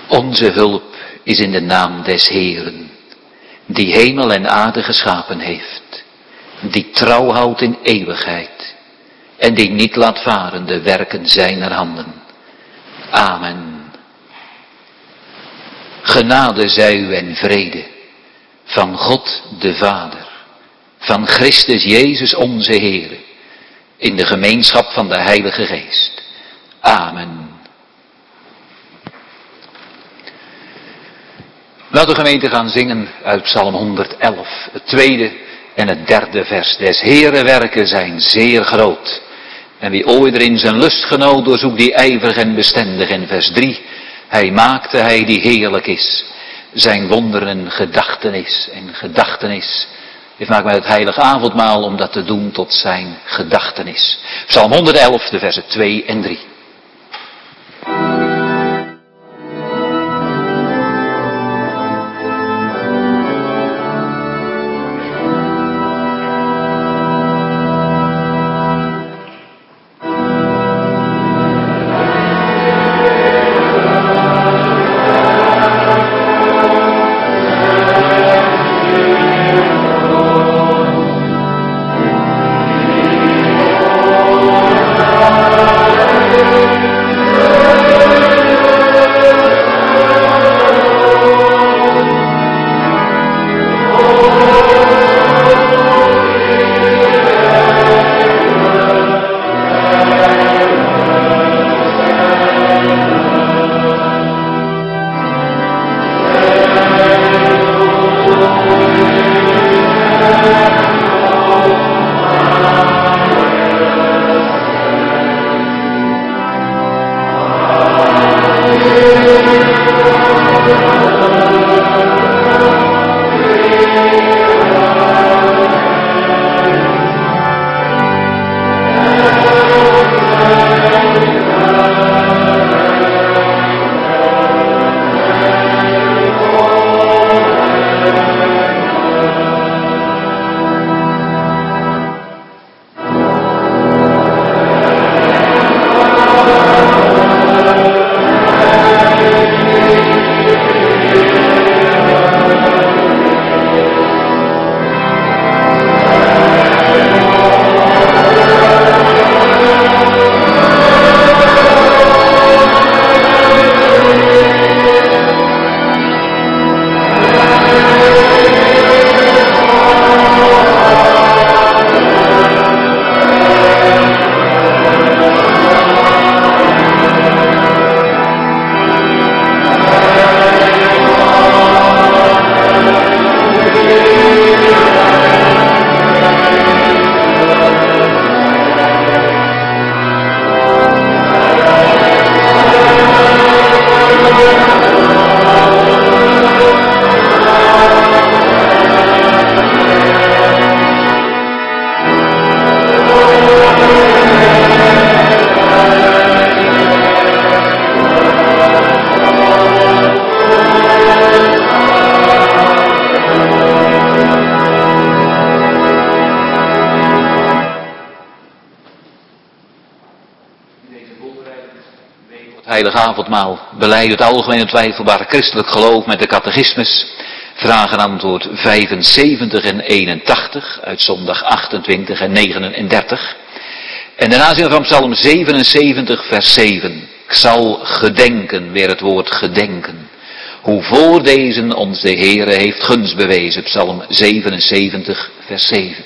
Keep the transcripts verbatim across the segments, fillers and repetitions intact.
Onze hulp is in de naam des Heeren, die hemel en aarde geschapen heeft, die trouw houdt in eeuwigheid en die niet laat varen de werken zijner handen. Amen. Genade zij u en vrede van God de Vader, van Christus Jezus onze Heer, in de gemeenschap van de Heilige Geest. Amen. Laten we gemeente gaan zingen uit Psalm honderdelf, het tweede en het derde vers. Des Heeren werken zijn zeer groot. En wie ooit er in zijn lust genoot, doorzoekt die ijverig en bestendig. In vers drie, hij maakte hij die heerlijk is, zijn wonderen gedachtenis. En gedachtenis, dit maakt mij het heilige avondmaal om dat te doen tot zijn gedachtenis. Psalm honderdelf, de versen twee en drie. Heilige avondmaal, beleid het algemeen en twijfelbare christelijk geloof met de catechismus. Vraag en antwoord vijfenzeventig en eenentachtig uit zondag achtentwintig en negenendertig. En daarna zien we van Psalm zevenenzeventig vers zeven. Ik zal gedenken, weer het woord gedenken. Hoe voor deze ons de Heere heeft gunst bewezen. Psalm zevenenzeventig vers zeven.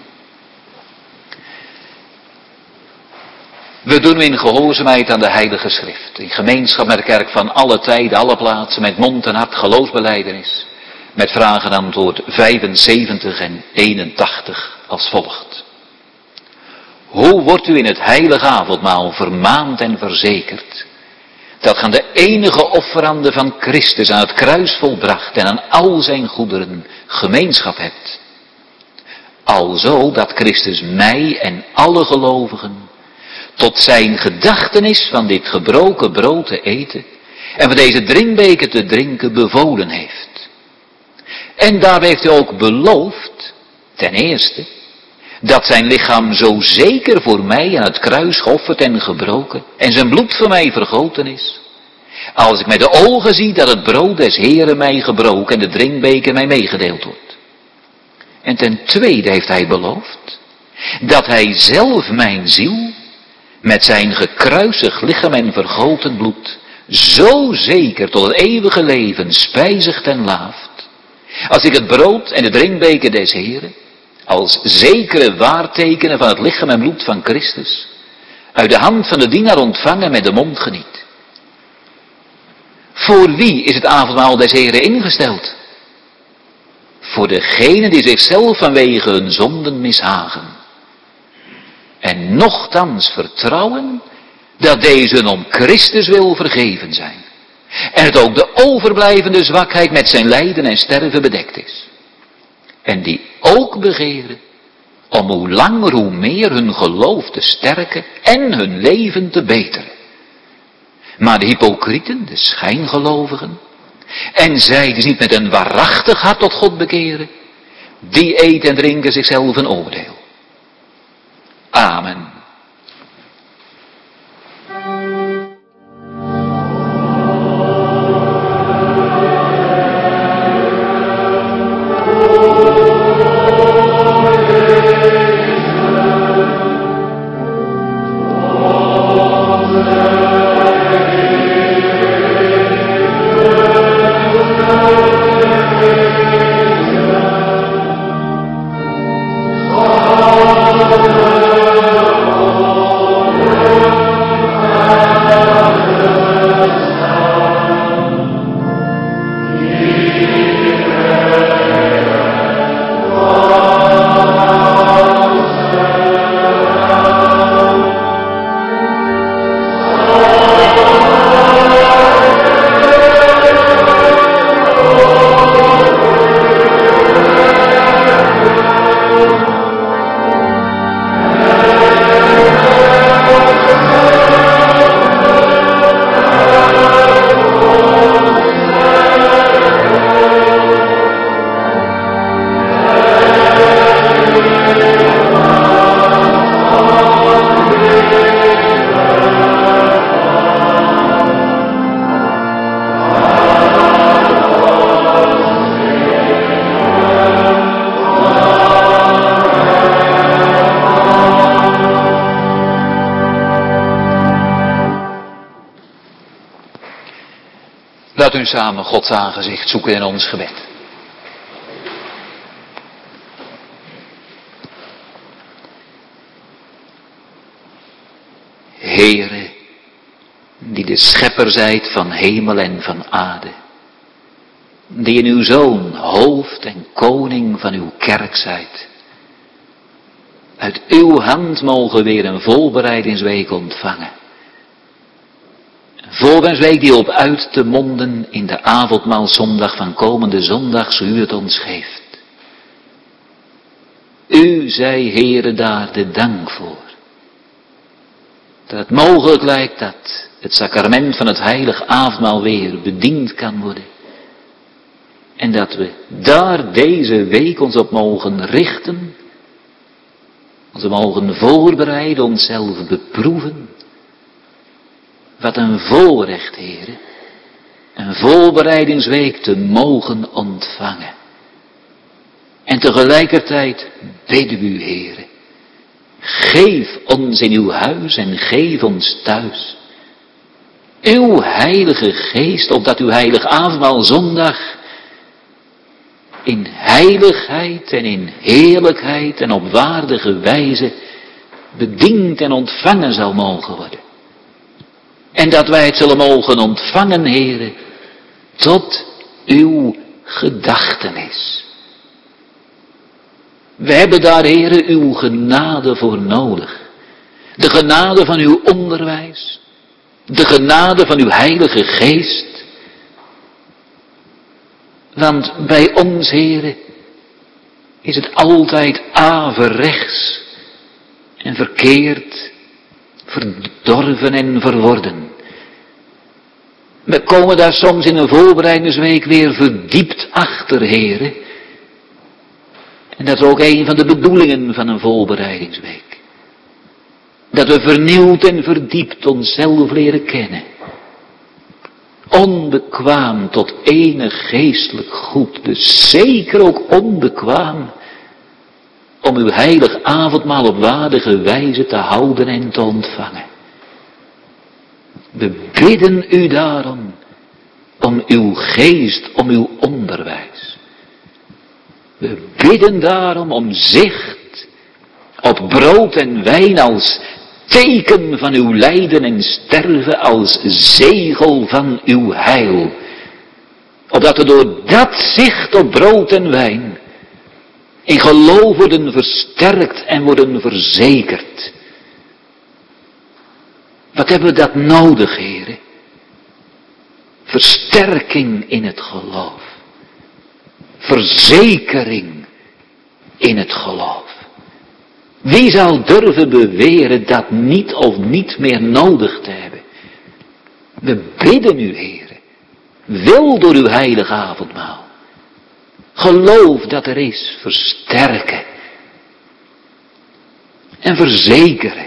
We doen in gehoorzaamheid aan de Heilige Schrift. In gemeenschap met de kerk van alle tijden, alle plaatsen. Met mond en hart geloofsbelijdenis. Met vraag en antwoord vijfenzeventig en eenentachtig als volgt. Hoe wordt u in het heilige avondmaal vermaand en verzekerd, dat ge aan de enige offerande van Christus aan het kruis volbracht en aan al zijn goederen gemeenschap hebt. Alzo dat Christus mij en alle gelovigen tot zijn gedachtenis van dit gebroken brood te eten en van deze drinkbeker te drinken bevolen heeft. En daarbij heeft hij ook beloofd, ten eerste, dat zijn lichaam zo zeker voor mij aan het kruis geofferd en gebroken en zijn bloed voor mij vergoten is. Als ik met de ogen zie dat het brood des Heren mij gebroken en de drinkbeker mij meegedeeld wordt. En ten tweede heeft hij beloofd dat hij zelf mijn ziel met zijn gekruisigd lichaam en vergoten bloed zo zeker tot het eeuwige leven spijzigt en laaft. Als ik het brood en de drinkbeker des Heren als zekere waartekenen van het lichaam en bloed van Christus uit de hand van de dienaar ontvangen met de mond geniet. Voor wie is het avondmaal des Heren ingesteld? Voor degenen die zichzelf vanwege hun zonden mishagen. En nochtans vertrouwen dat deze hun om Christus wil vergeven zijn. En het ook de overblijvende zwakheid met zijn lijden en sterven bedekt is. En die ook begeren om hoe langer hoe meer hun geloof te sterken en hun leven te beteren. Maar de hypocrieten, de schijngelovigen, en zij die niet met een waarachtig hart tot God bekeren, die eten en drinken zichzelf een oordeel. Amen. Laat u samen Gods aangezicht zoeken in ons gebed. Heere, die de schepper zijt van hemel en van aarde, die in uw Zoon hoofd en koning van uw kerk zijt, uit uw hand mogen weer een volbereidingsweek ontvangen. Voorwensweek die op uit te monden in de avondmaalzondag van komende zondag, zo u het ons geeft. U zij, Heere, daar de dank voor. Dat het mogelijk lijkt dat het sacrament van het heilig avondmaal weer bediend kan worden. En dat we daar deze week ons op mogen richten. Ons mogen voorbereiden, onszelf beproeven. Wat een voorrecht, Heere, een voorbereidingsweek te mogen ontvangen. En tegelijkertijd bidden u, Heere, geef ons in uw huis en geef ons thuis uw heilige geest, opdat uw heilig avondmaal zondag in heiligheid en in heerlijkheid en op waardige wijze bediend en ontvangen zal mogen worden. En dat wij het zullen mogen ontvangen, Heere, tot uw gedachtenis. We hebben daar, Heere, uw genade voor nodig. De genade van uw onderwijs. De genade van uw heilige geest. Want bij ons, Heere, is het altijd averechts en verkeerd, verdorven en verworden. We komen daar soms in een voorbereidingsweek weer verdiept achter, Heere. En dat is ook een van de bedoelingen van een voorbereidingsweek. Dat we vernieuwd en verdiept onszelf leren kennen. onbekwaam tot enig geestelijk goed, dus zeker ook onbekwaam om uw heilig avondmaal op waardige wijze te houden en te ontvangen. We bidden u daarom om uw geest, om uw onderwijs. We bidden daarom om zicht op brood en wijn als teken van uw lijden en sterven, als zegel van uw heil. Opdat we door dat zicht op brood en wijn in geloof worden versterkt en worden verzekerd. Wat hebben we dat nodig, heren? Versterking in het geloof. Verzekering in het geloof. Wie zal durven beweren dat niet of niet meer nodig te hebben? We bidden u, heren. Wil door uw heilige avondmaal. Geloof dat er is, versterken. En verzekeren.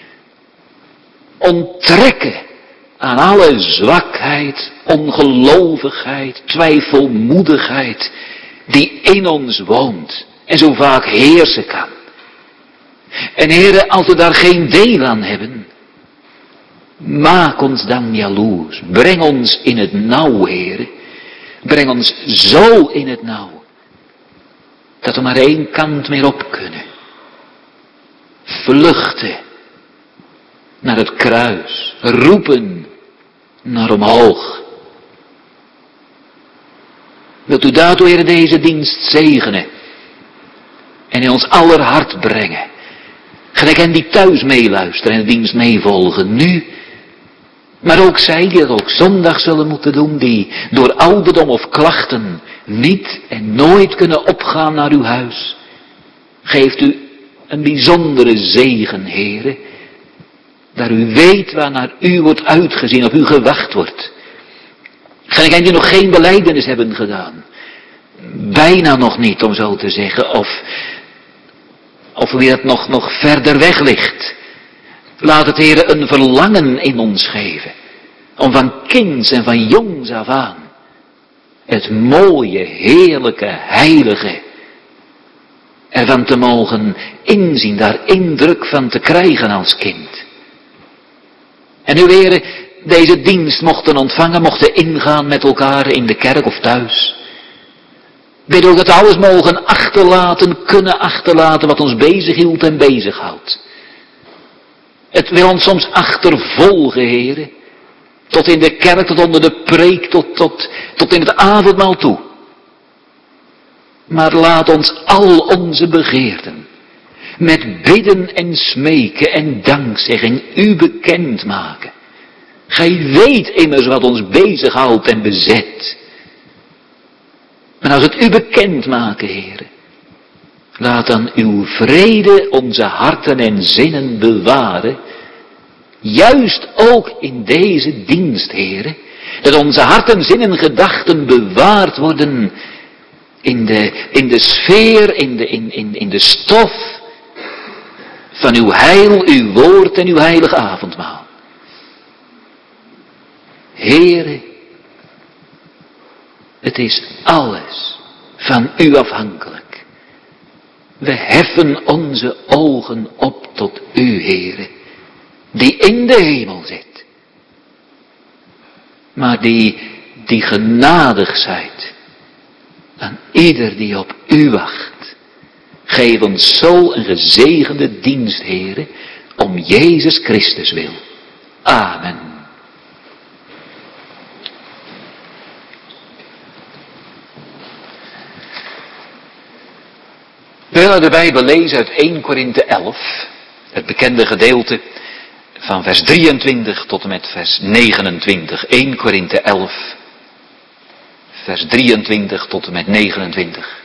Onttrekken aan alle zwakheid, ongelovigheid, twijfelmoedigheid die in ons woont en zo vaak heersen kan. En heren, als we daar geen deel aan hebben, maak ons dan jaloers. Breng ons in het nauw, heren. Breng ons zo in het nauw, dat we maar één kant meer op kunnen. Vluchten naar het kruis, roepen naar omhoog. Wilt u daartoe, heren, deze dienst zegenen en in ons aller hart brengen. Gelijk hen die thuis meeluisteren en de dienst meevolgen, nu. Maar ook zij die dat ook zondag zullen moeten doen, die door ouderdom of klachten niet en nooit kunnen opgaan naar uw huis. Geeft u een bijzondere zegen, heren. Dat u weet waar naar u wordt uitgezien, op u gewacht wordt. Gelijk hen die nog geen belijdenis hebben gedaan. Bijna nog niet, om zo te zeggen. Of, of wie het nog, nog verder weg ligt. Laat het, heren, een verlangen in ons geven. Om van kinds en van jongs af aan het mooie, heerlijke, heilige ervan te mogen inzien, daar indruk van te krijgen als kind. En nu, heren, deze dienst mochten ontvangen, mochten ingaan met elkaar in de kerk of thuis. Bid ook dat we alles mogen achterlaten, kunnen achterlaten wat ons bezighield en bezighoudt. Het wil ons soms achtervolgen, heren. Tot in de kerk, tot onder de preek, tot, tot, tot in het avondmaal toe. Maar laat ons al onze begeerten met bidden en smeken en dankzegging u bekendmaken. Gij weet immers wat ons bezighoudt en bezet. En als het u bekendmaken, heren, laat dan uw vrede onze harten en zinnen bewaren. Juist ook in deze dienst, heren. Dat onze harten, zinnen, gedachten bewaard worden in de, in de sfeer, in de, in, in, in de stof van uw heil, uw woord en uw heilige avondmaal. Heren, het is alles van u afhankelijk. We heffen onze ogen op tot u, heren, die in de hemel zit. Maar die, die genadig zijt aan ieder die op u wacht. Geef ons zo een gezegende dienst, heren, om Jezus Christus wil. Amen. We willen de Bijbel lezen uit eerste Korinthe elf, het bekende gedeelte van vers drieëntwintig tot en met vers negenentwintig. eerste Korinthe elf, vers drieëntwintig tot en met negenentwintig.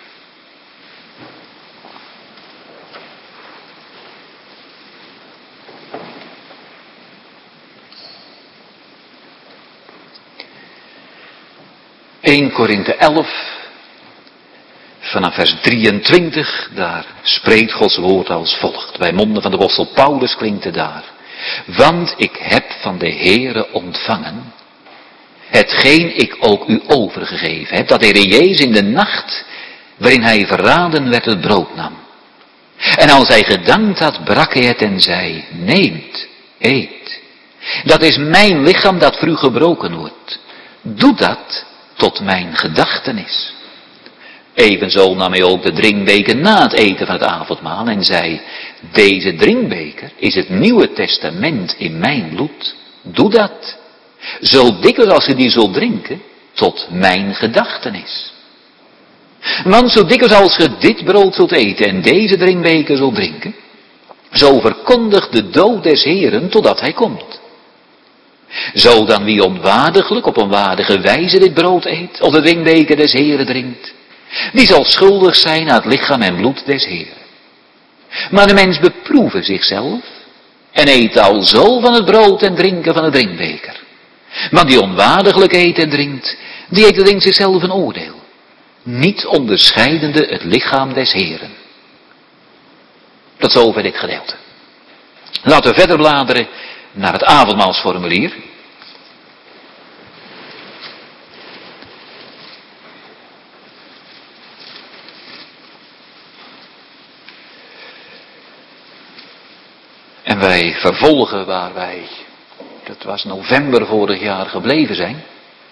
eerste Korinthe elf, vanaf vers drieëntwintig, daar spreekt Gods woord als volgt. Bij monden van de apostel Paulus klinkt het daar. Want ik heb van de Heere ontvangen hetgeen ik ook u overgegeven heb, dat de Heer Jezus in de nacht, waarin hij verraden werd, het brood nam. En als hij gedankt had, brak hij het en zei, neemt, eet. Dat is mijn lichaam dat voor u gebroken wordt. Doe dat tot mijn gedachtenis. Evenzo nam hij ook de drinkbeker na het eten van het avondmaal en zei, deze drinkbeker is het Nieuwe Testament in mijn bloed. Doe dat. Zo dikwijls als je die zult drinken, tot mijn gedachtenis. Want zo dikwijls als je dit brood zult eten en deze drinkbeker zult drinken, zo verkondigt de dood des Heeren totdat hij komt. Zo dan wie onwaardiglijk op onwaardige wijze dit brood eet, of de drinkbeker des Heeren drinkt, die zal schuldig zijn aan het lichaam en bloed des Heeren. Maar de mens beproeve zichzelf en eet al zo van het brood en drinken van de drinkbeker. Want die onwaardiglijk eet en drinkt, die eet en drinkt zichzelf een oordeel, niet onderscheidende het lichaam des Heeren. Tot zover dit gedeelte. Laten we verder bladeren naar het avondmaalsformulier. En wij vervolgen waar wij, dat was november vorig jaar, gebleven zijn.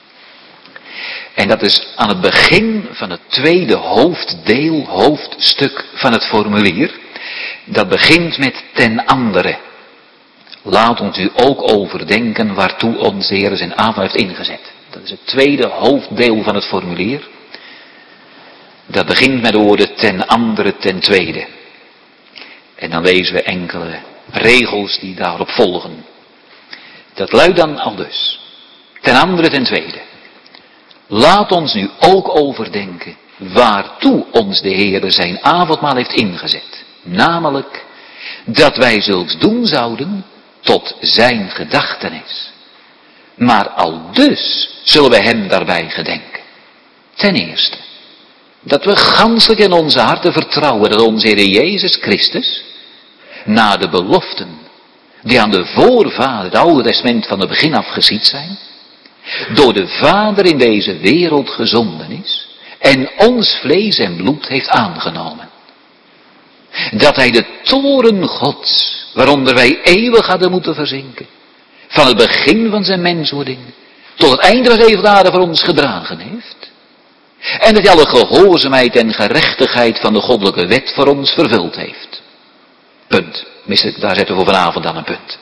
En dat is aan het begin van het tweede hoofddeel, hoofdstuk van het formulier. Dat begint met ten andere. Laat ons u ook overdenken waartoe ons de Heer zijn avond heeft ingezet. Dat is het tweede hoofddeel van het formulier. Dat begint met de woorden ten andere, ten tweede. En dan lezen we enkele regels die daarop volgen. Dat luidt dan aldus. Ten andere, ten tweede. Laat ons nu ook overdenken waartoe ons de Heer zijn avondmaal heeft ingezet. Namelijk dat wij zulks doen zouden tot zijn gedachtenis. Maar al dus zullen wij hem daarbij gedenken. Ten eerste, dat we ganselijk in onze harten vertrouwen dat onze Heer Jezus Christus, na de beloften die aan de voorvader, het Oude Testament van het begin af geschied zijn, door de Vader in deze wereld gezonden is en ons vlees en bloed heeft aangenomen. Dat hij de toorn Gods, waaronder wij eeuwig hadden moeten verzinken, van het begin van zijn menswording tot het einde van zijn levensdaden voor ons gedragen heeft. En dat hij alle gehoorzaamheid en gerechtigheid van de goddelijke wet voor ons vervuld heeft. Punt. Tenminste, daar zetten we voor vanavond dan een punt.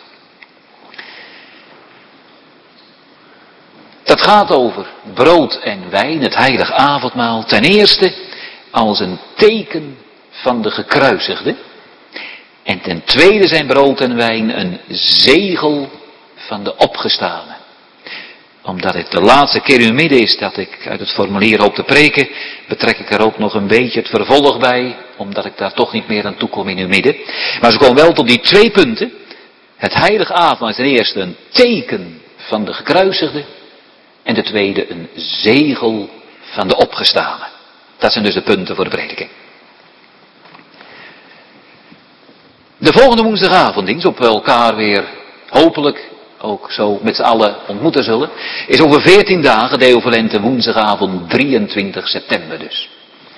Dat gaat over brood en wijn, het heilig avondmaal. Ten eerste als een teken van de gekruisigde. En ten tweede zijn brood en wijn een zegel van de opgestane. Omdat het de laatste keer in uw midden is dat ik uit het formulier hoop te preken, betrek ik er ook nog een beetje het vervolg bij, omdat ik daar toch niet meer aan toe kom in uw midden. Maar ze komen wel tot die twee punten. Het heilige avondmaal is ten eerste een teken van de gekruisigde. En de tweede een zegel van de opgestane. Dat zijn dus de punten voor de prediking. De volgende woensdagavonddienst, op we elkaar weer hopelijk ook zo met z'n allen ontmoeten zullen, is over veertien dagen, Deo Volente, woensdagavond drieëntwintig september dus.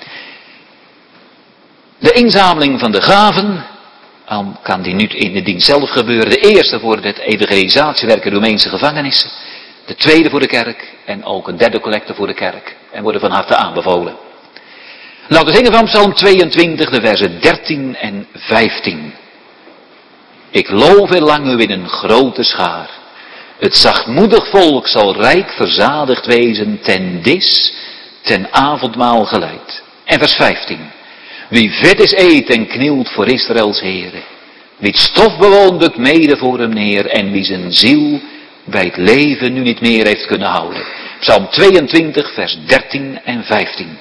De inzameling van de gaven, al kan die nu in de dienst zelf gebeuren. De eerste voor het evangelisatiewerk in Roemeense gevangenissen. De tweede voor de kerk en ook een derde collecte voor de kerk. En worden van harte aanbevolen. Laten we zingen van Psalm tweeëntwintig, de versen dertien en vijftien. Ik loof er lang u in een grote schaar. Het zachtmoedig volk zal rijk verzadigd wezen, ten dis, ten avondmaal geleid. En vers vijftien. Wie vet is eet en knielt voor Israëls Heere. Wie het stof bewoont, bukt mede voor hem neer. En wie zijn ziel bij het leven nu niet meer heeft kunnen houden. Psalm tweeëntwintig, vers dertien en vijftien.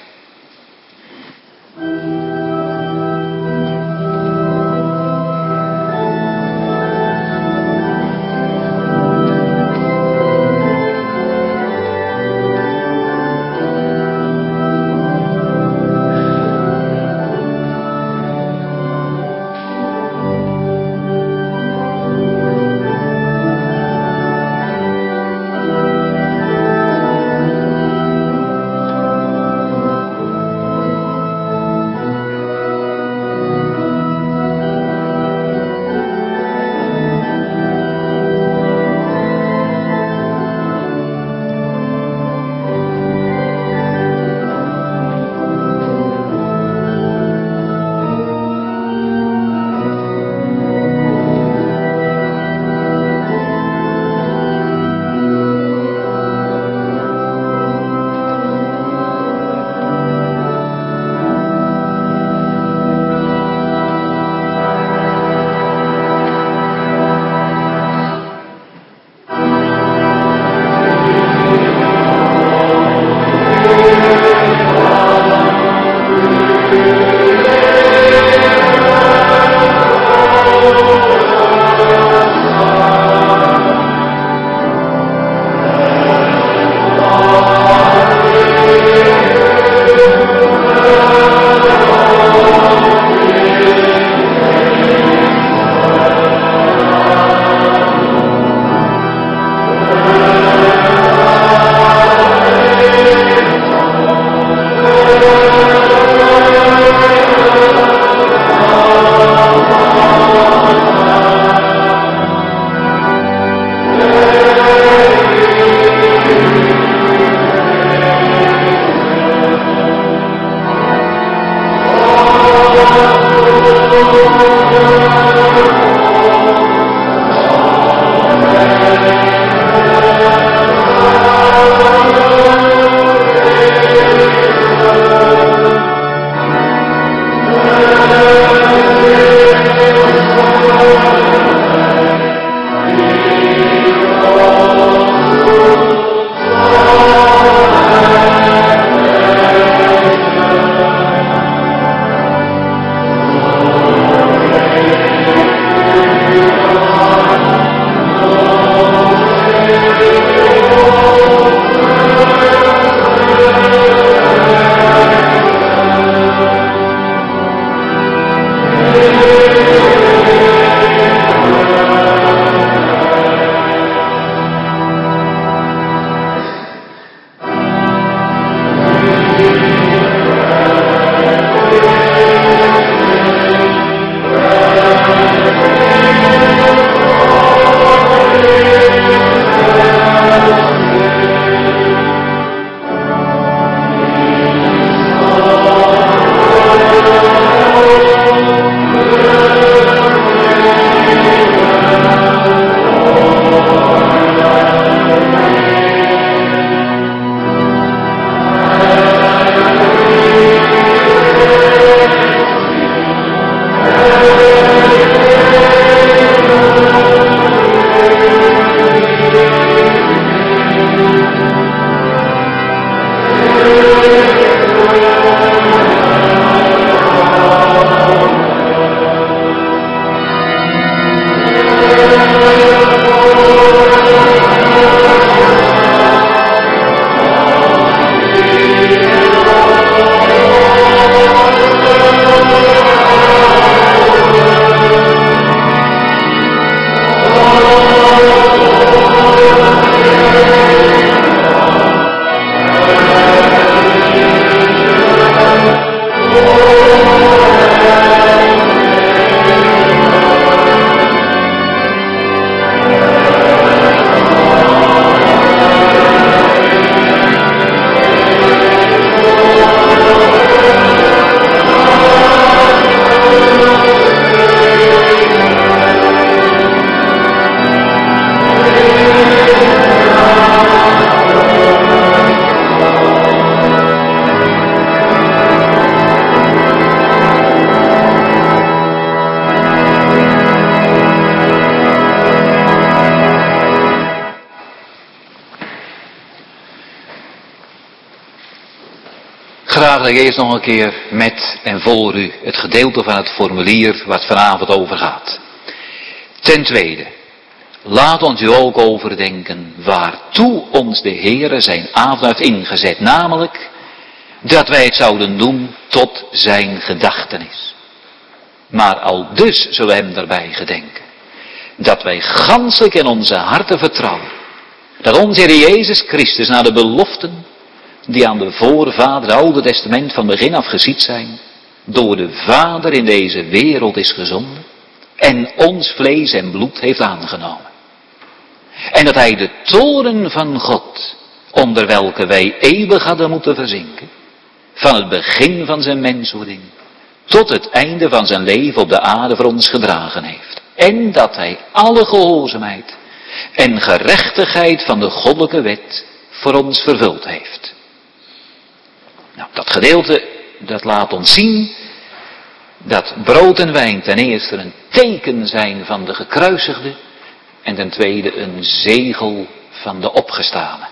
graag eerst nog een keer met en voor u het gedeelte van het formulier wat vanavond over gaat. Ten tweede, laat ons u ook overdenken waartoe ons de Heere zijn avond heeft ingezet. Namelijk dat wij het zouden doen tot zijn gedachtenis. Maar al dus zullen we hem daarbij gedenken. Dat wij ganselijk in onze harten vertrouwen. Dat onze Heer Jezus Christus naar de beloften die aan de voorvader, het Oude Testament van begin af geschied zijn, door de Vader in deze wereld is gezonden en ons vlees en bloed heeft aangenomen. En dat hij de toorn van God, onder welke wij eeuwig hadden moeten verzinken, van het begin van zijn menswording tot het einde van zijn leven op de aarde voor ons gedragen heeft. En dat hij alle gehoorzaamheid en gerechtigheid van de goddelijke wet voor ons vervuld heeft. Nou, dat gedeelte, dat laat ons zien dat brood en wijn ten eerste een teken zijn van de gekruisigde en ten tweede een zegel van de opgestane.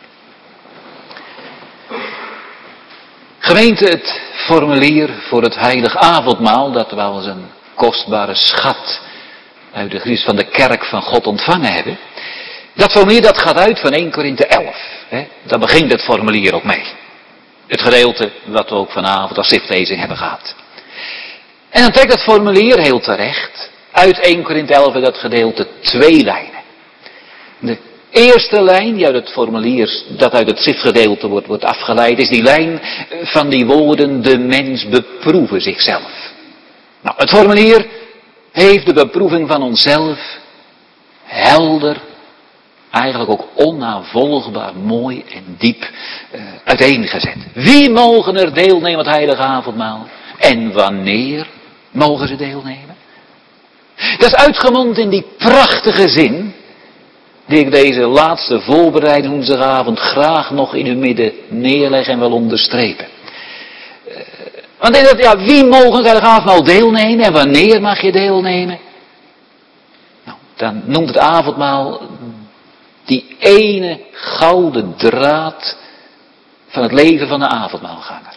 Gemeente, het formulier voor het heilig avondmaal, dat we als een kostbare schat uit de Christus van de kerk van God ontvangen hebben. Dat formulier dat gaat uit van Eerste Korinthe elf. Hè? Daar begint het formulier ook mee. Het gedeelte wat we ook vanavond als schriftlezing hebben gehad. En dan trekt het formulier heel terecht uit Eerste Korinthe elf dat gedeelte twee lijnen. De eerste lijn die uit het formulier dat uit het schriftgedeelte wordt, wordt afgeleid is die lijn van die woorden de mens beproeven zichzelf. Nou, het formulier heeft de beproeving van onszelf helder, eigenlijk ook onnavolgbaar mooi en diep uh, uiteengezet. Wie mogen er deelnemen aan het heilige avondmaal? En wanneer mogen ze deelnemen? Dat is uitgemond in die prachtige zin die ik deze laatste voorbereiding woensdagavond graag nog in uw midden neerleg en wil onderstrepen. Uh, want in dat, ja, wie mogen het heilige avondmaal deelnemen en wanneer mag je deelnemen? Nou, dan noemt het avondmaal die ene gouden draad van het leven van de avondmaalganger.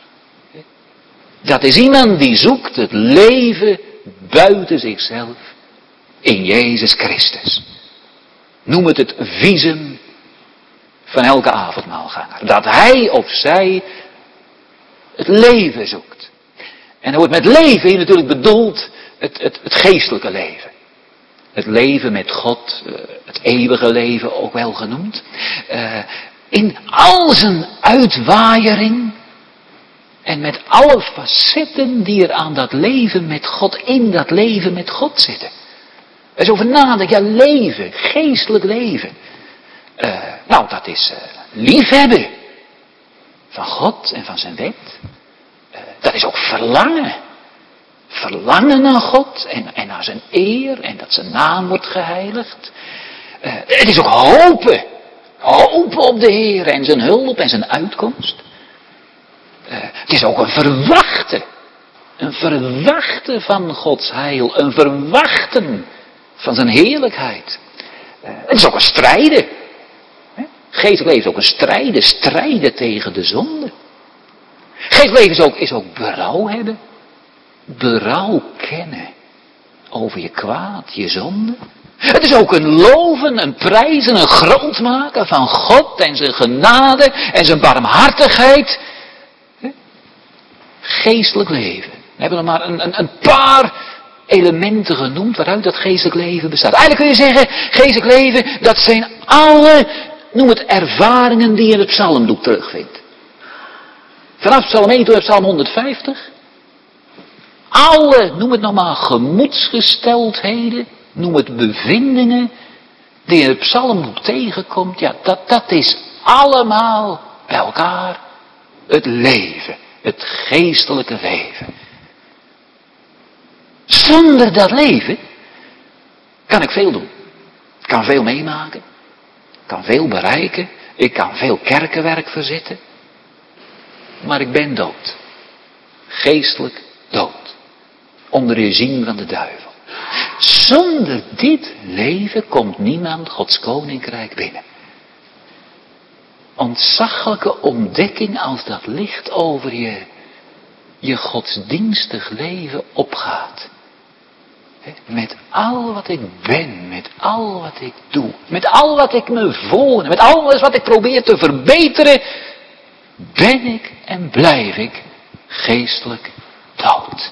Dat is iemand die zoekt het leven buiten zichzelf in Jezus Christus. Noem het het visum van elke avondmaalganger. Dat hij of zij het leven zoekt. En er wordt met leven hier natuurlijk bedoeld het, het, het geestelijke leven. Het leven met God, het eeuwige leven ook wel genoemd. Uh, in al zijn uitwaaiering en met alle facetten die er aan dat leven met God, in dat leven met God zitten. Er is over nadenken, ja, leven, geestelijk leven. Uh, nou, dat is uh, liefhebben van God en van zijn wet. Uh, dat is ook verlangen. Verlangen naar God en, en naar zijn eer en dat zijn naam wordt geheiligd. Uh, het is ook hopen. Hopen op de Heer en zijn hulp en zijn uitkomst. Uh, het is ook een verwachten. Een verwachten van Gods heil. Een verwachten van zijn heerlijkheid. Uh, het is ook een strijden. Geestelijk leven is ook een strijden. Strijden tegen de zonde. Geestelijk leven is ook, is ook berouw hebben. Berouw kennen over je kwaad, je zonde. Het is ook een loven, een prijzen, een groot maken van God en zijn genade en zijn barmhartigheid. Geestelijk leven. We hebben er maar een, een, een paar elementen genoemd waaruit dat geestelijk leven bestaat. Eigenlijk kun je zeggen, geestelijk leven, dat zijn alle, noem het ervaringen die je in het psalmboek terugvindt. Vanaf psalm één tot psalm honderdvijftig. Alle, noem het nog maar, gemoedsgesteldheden, noem het bevindingen, die je in het psalmboek tegenkomt, ja, dat, dat is allemaal bij elkaar het leven, het geestelijke leven. Zonder dat leven kan ik veel doen. Ik kan veel meemaken, ik kan veel bereiken, ik kan veel kerkenwerk verzetten, maar ik ben dood. Geestelijk dood. Onder de zin van de duivel. Zonder dit leven komt niemand Gods koninkrijk binnen. Ontzaglijke ontdekking als dat licht over je je godsdienstig leven opgaat. Met al wat ik ben, met al wat ik doe, met al wat ik me voorneem, met alles wat ik probeer te verbeteren, ben ik en blijf ik geestelijk dood.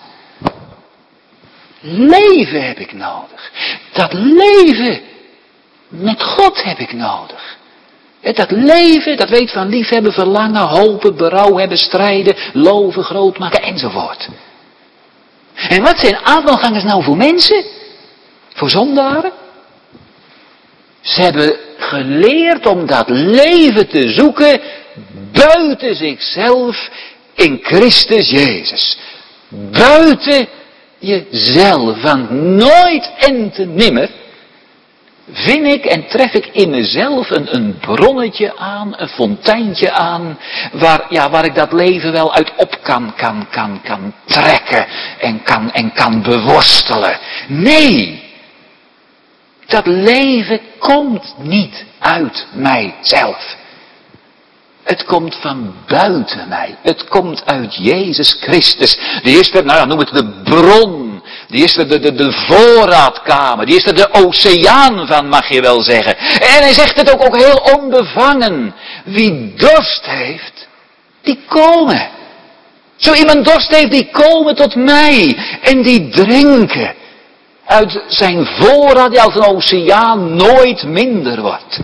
Leven heb ik nodig. Dat leven met God heb ik nodig. Dat leven, dat weet van liefhebben, verlangen, hopen, berouw hebben, strijden, loven, groot maken enzovoort. En wat zijn avondgangers nou voor mensen? Voor zondaren? Ze hebben geleerd om dat leven te zoeken buiten zichzelf in Christus Jezus. Buiten jezelf, want nooit en te nimmer vind ik en tref ik in mezelf een, een bronnetje aan, een fonteintje aan, waar, ja, waar ik dat leven wel uit op kan, kan, kan, kan trekken en kan, en kan beworstelen. Nee, dat leven komt niet uit mijzelf. Het komt van buiten mij. Het komt uit Jezus Christus. Die is er, nou ja, noem het de bron. Die is er de, de, de voorraadkamer. Die is er de oceaan van, mag je wel zeggen. En hij zegt het ook, ook heel onbevangen. Wie dorst heeft, die komen. Zo iemand dorst heeft, die komen tot mij. En die drinken uit zijn voorraad, die als een oceaan nooit minder wordt.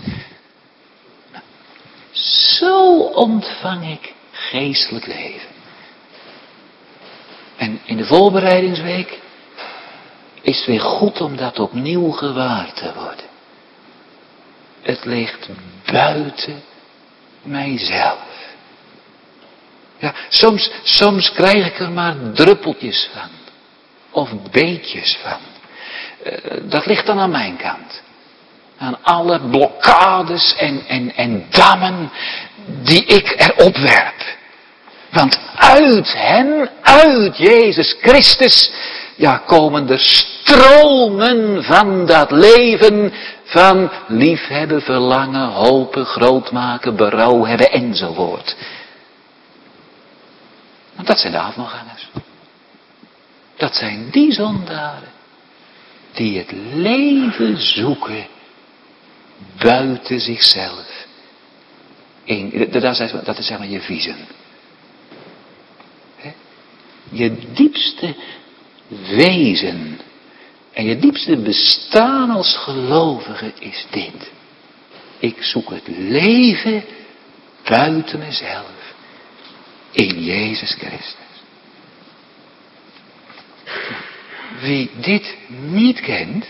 Zo ontvang ik geestelijk leven. En in de voorbereidingsweek is het weer goed om dat opnieuw gewaar te worden. Het ligt buiten mijzelf. Ja, soms, soms krijg ik er maar druppeltjes van. Of beetjes van. Uh, dat ligt dan aan mijn kant. Aan alle blokkades en, en, en dammen die ik erop werp. Want uit hem, uit Jezus Christus, ja, komen er stromen van dat leven van liefhebben, verlangen, hopen, grootmaken, berouw hebben enzovoort. Want dat zijn de avondgangers. Dat zijn die zondaren die het leven zoeken buiten zichzelf. In, dat, is, dat is zeg maar je visum. Je diepste wezen en je diepste bestaan als gelovige is dit. Ik zoek het leven buiten mezelf in Jezus Christus. Wie dit niet kent,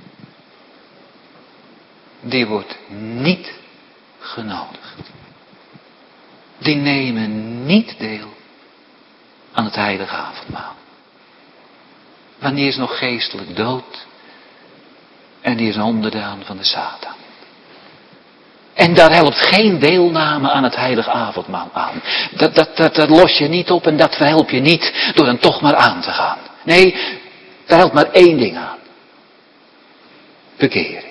die wordt niet genodigd. Die nemen niet deel aan het heilige avondmaal. Want die is nog geestelijk dood. En die is een onderdaan van de Satan. En daar helpt geen deelname aan het heilige avondmaal aan. Dat, dat, dat, dat los je niet op en dat verhelp je niet door dan toch maar aan te gaan. Nee, daar helpt maar één ding aan. Bekering.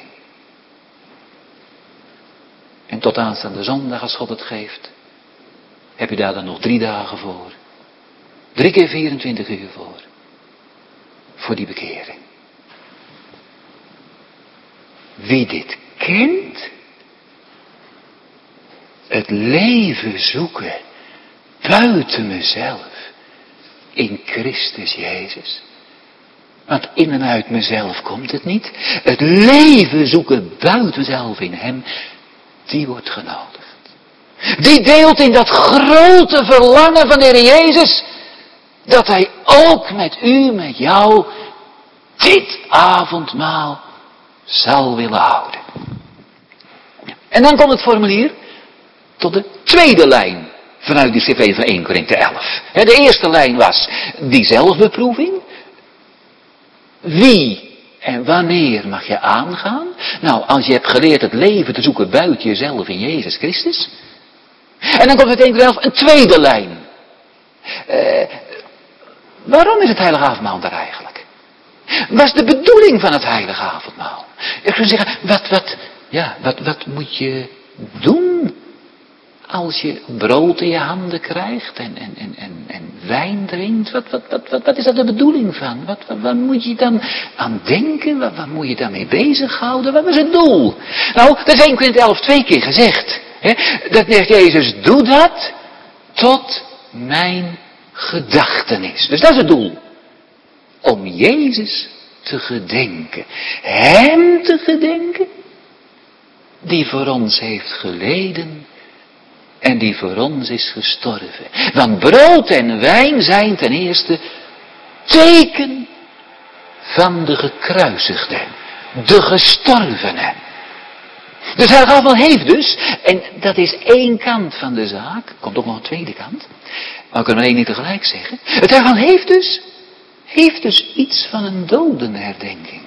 En tot aanstaande zondag, als God het geeft, heb je daar dan nog drie dagen voor. Drie keer vierentwintig uur voor. Voor die bekering. Wie dit kent, het leven zoeken buiten mezelf, in Christus Jezus. Want in en uit mezelf komt het niet. Het leven zoeken buiten mezelf in hem, die wordt genodigd. Die deelt in dat grote verlangen van de Heer Jezus, dat hij ook met u, met jou, dit avondmaal zal willen houden. En dan komt het formulier tot de tweede lijn vanuit die cv van eerste Korinthe elf. De eerste lijn was die zelfbeproeving. Wie en wanneer mag je aangaan? Nou, als je hebt geleerd het leven te zoeken buiten jezelf in Jezus Christus. En dan komt het eerste elf een tweede lijn. Uh, waarom is het heilige avondmaal daar eigenlijk? Wat is de bedoeling van het heilige avondmaal? Ik zou zeggen, wat, wat, ja, wat, wat moet je doen als je brood in je handen krijgt en, en, en, en, en wijn drinkt? Wat, wat, wat, wat, wat is daar de bedoeling van? Wat, wat, wat moet je dan aan denken? Wat, wat moet je daarmee bezighouden? Wat is het doel? Nou, dat is één Korinthe elf twee keer gezegd. Hè? Dat zegt Jezus, doe dat tot mijn gedachtenis. Dus dat is het doel. Om Jezus te gedenken. Hem te gedenken. Die voor ons heeft geleden. En die voor ons is gestorven. Want brood en wijn zijn ten eerste teken van de gekruisigde. De gestorvene. Dus het heilige avondmaal heeft dus, en dat is één kant van de zaak, komt ook nog een tweede kant, maar we kunnen maar één niet tegelijk zeggen. Het heilige avondmaal heeft dus, heeft dus iets van een dodenherdenking.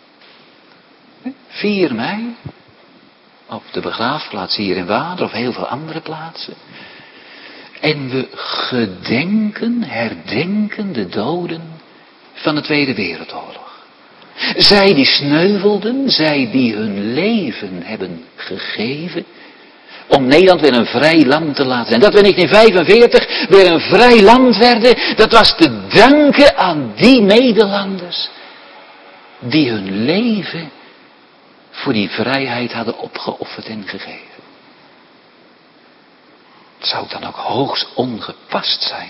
vier mei, op de begraafplaats hier in Wader of heel veel andere plaatsen. En we gedenken, herdenken de doden van de Tweede Wereldoorlog. Zij die sneuvelden, zij die hun leven hebben gegeven om Nederland weer een vrij land te laten zijn. Dat we in negentien vijfenveertig weer een vrij land werden, dat was te danken aan die Nederlanders die hun leven voor die vrijheid hadden opgeofferd en gegeven. Het zou dan ook hoogst ongepast zijn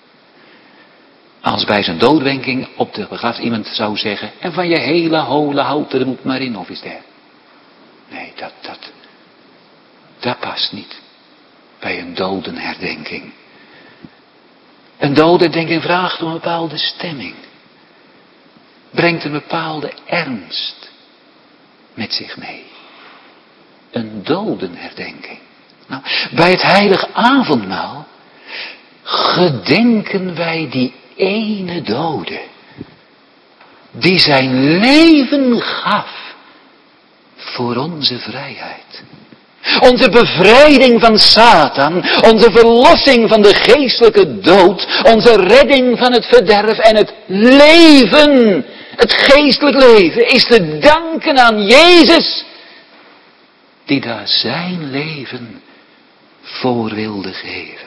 als bij zijn doodwenking op de begrafenis iemand zou zeggen, en van je hele holen hout er moet maar in, of is dat? Nee, dat, dat, dat past niet bij een dodenherdenking. Een dodenherdenking vraagt om een bepaalde stemming. Brengt een bepaalde ernst met zich mee. Een dodenherdenking. Nou, bij het heilige avondmaal gedenken wij die ene dode, die zijn leven gaf voor onze vrijheid. Onze bevrijding van Satan, onze verlossing van de geestelijke dood, onze redding van het verderf en het leven, het geestelijk leven, is te danken aan Jezus, die daar zijn leven voor wilde geven.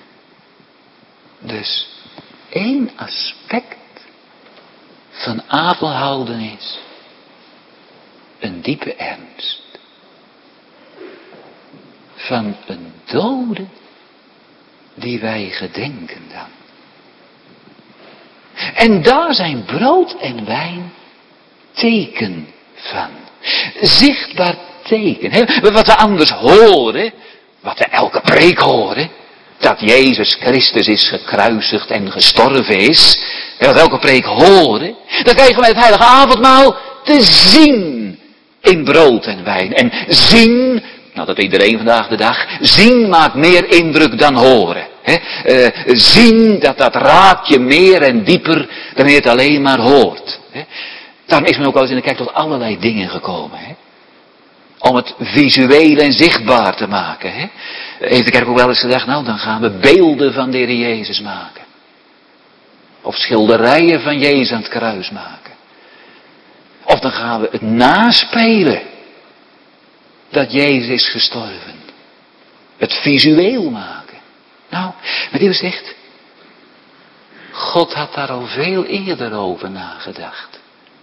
Dus één aspect van avondhouden is een diepe ernst van een dode die wij gedenken dan. En daar zijn brood en wijn teken van. Zichtbaar teken. Hè? Wat we anders horen, wat we elke preek horen, dat Jezus Christus is gekruisigd en gestorven is. En wat elke preek horen, dan krijgen we het heilige avondmaal te zien in brood en wijn. En zien, nou dat weet iedereen vandaag de dag, zien maakt meer indruk dan horen. He? Uh, zien, dat, dat raakt je meer en dieper dan je het alleen maar hoort. He? Daarom is men ook wel eens in de kerk tot allerlei dingen gekomen. He? Om het visueel en zichtbaar te maken. He? Heeft de kerk ook wel eens gedacht, nou dan gaan we beelden van de Heer Jezus maken. Of schilderijen van Jezus aan het kruis maken. Of dan gaan we het naspelen dat Jezus is gestorven. Het visueel maken. Nou, met die zegt, God had daar al veel eerder over nagedacht.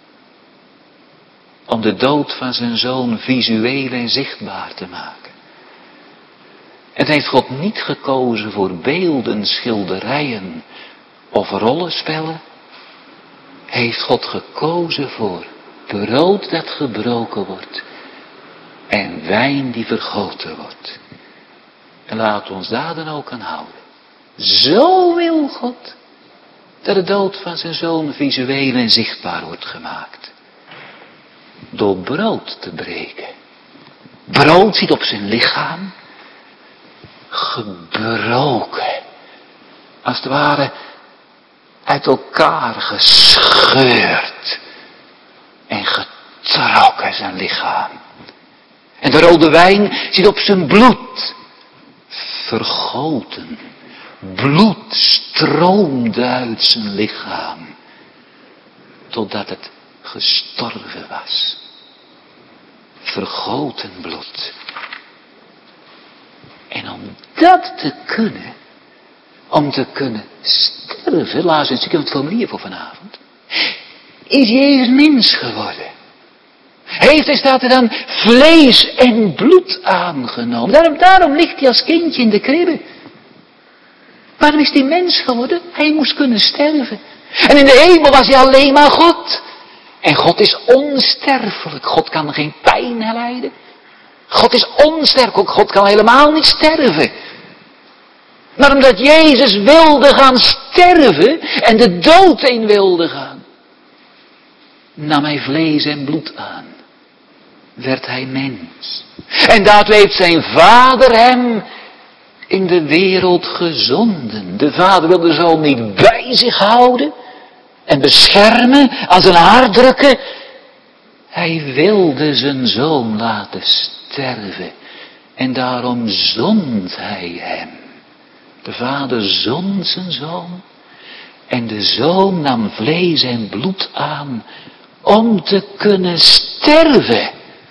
Om de dood van zijn zoon visueel en zichtbaar te maken. En heeft God niet gekozen voor beelden, schilderijen of rollenspellen. Heeft God gekozen voor brood dat gebroken wordt en wijn die vergoten wordt. En laten we ons daar dan ook aan houden. Zo wil God dat de dood van zijn zoon visueel en zichtbaar wordt gemaakt. Door brood te breken. Brood zit op zijn lichaam gebroken. Als het ware uit elkaar gescheurd. En getrokken zijn lichaam. En de rode wijn zit op zijn bloed. Vergoten. Bloed stroomde uit zijn lichaam. Totdat het gestorven was. Vergoten bloed. En om dat te kunnen, om te kunnen sterven, laat eens een het formulier voor vanavond, is Jezus mens geworden. Heeft hij, staat er dan, vlees en bloed aangenomen. Daarom, daarom ligt hij als kindje in de kribbe. Waarom is hij mens geworden? Hij moest kunnen sterven. En in de hemel was hij alleen maar God. En God is onsterfelijk. God kan geen pijn lijden. God is onsterfelijk. God kan helemaal niet sterven. Maar omdat Jezus wilde gaan sterven en de dood in wilde gaan, nam hij vlees en bloed aan. Werd hij mens. En daartoe heeft zijn vader hem in de wereld gezonden. De vader wilde de zoon niet bij zich houden en beschermen, aan zijn hart drukken. Hij wilde zijn zoon laten sterven. En daarom zond hij hem. De vader zond zijn zoon. En de zoon nam vlees en bloed aan om te kunnen sterven.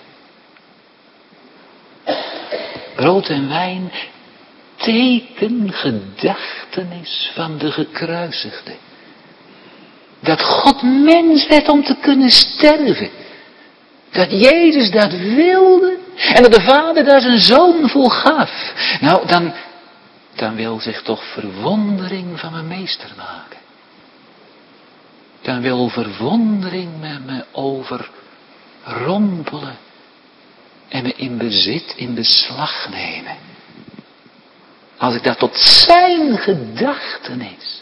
Brood en wijn, teken, gedachtenis van de gekruisigde. Dat God mens werd om te kunnen sterven. Dat Jezus dat wilde en dat de Vader daar zijn zoon voor gaf. Nou, dan, dan wil zich toch verwondering van mijn meester maken. Dan wil verwondering met me overrompelen en me in bezit, in beslag nemen. Als ik dat tot zijn gedachtenis,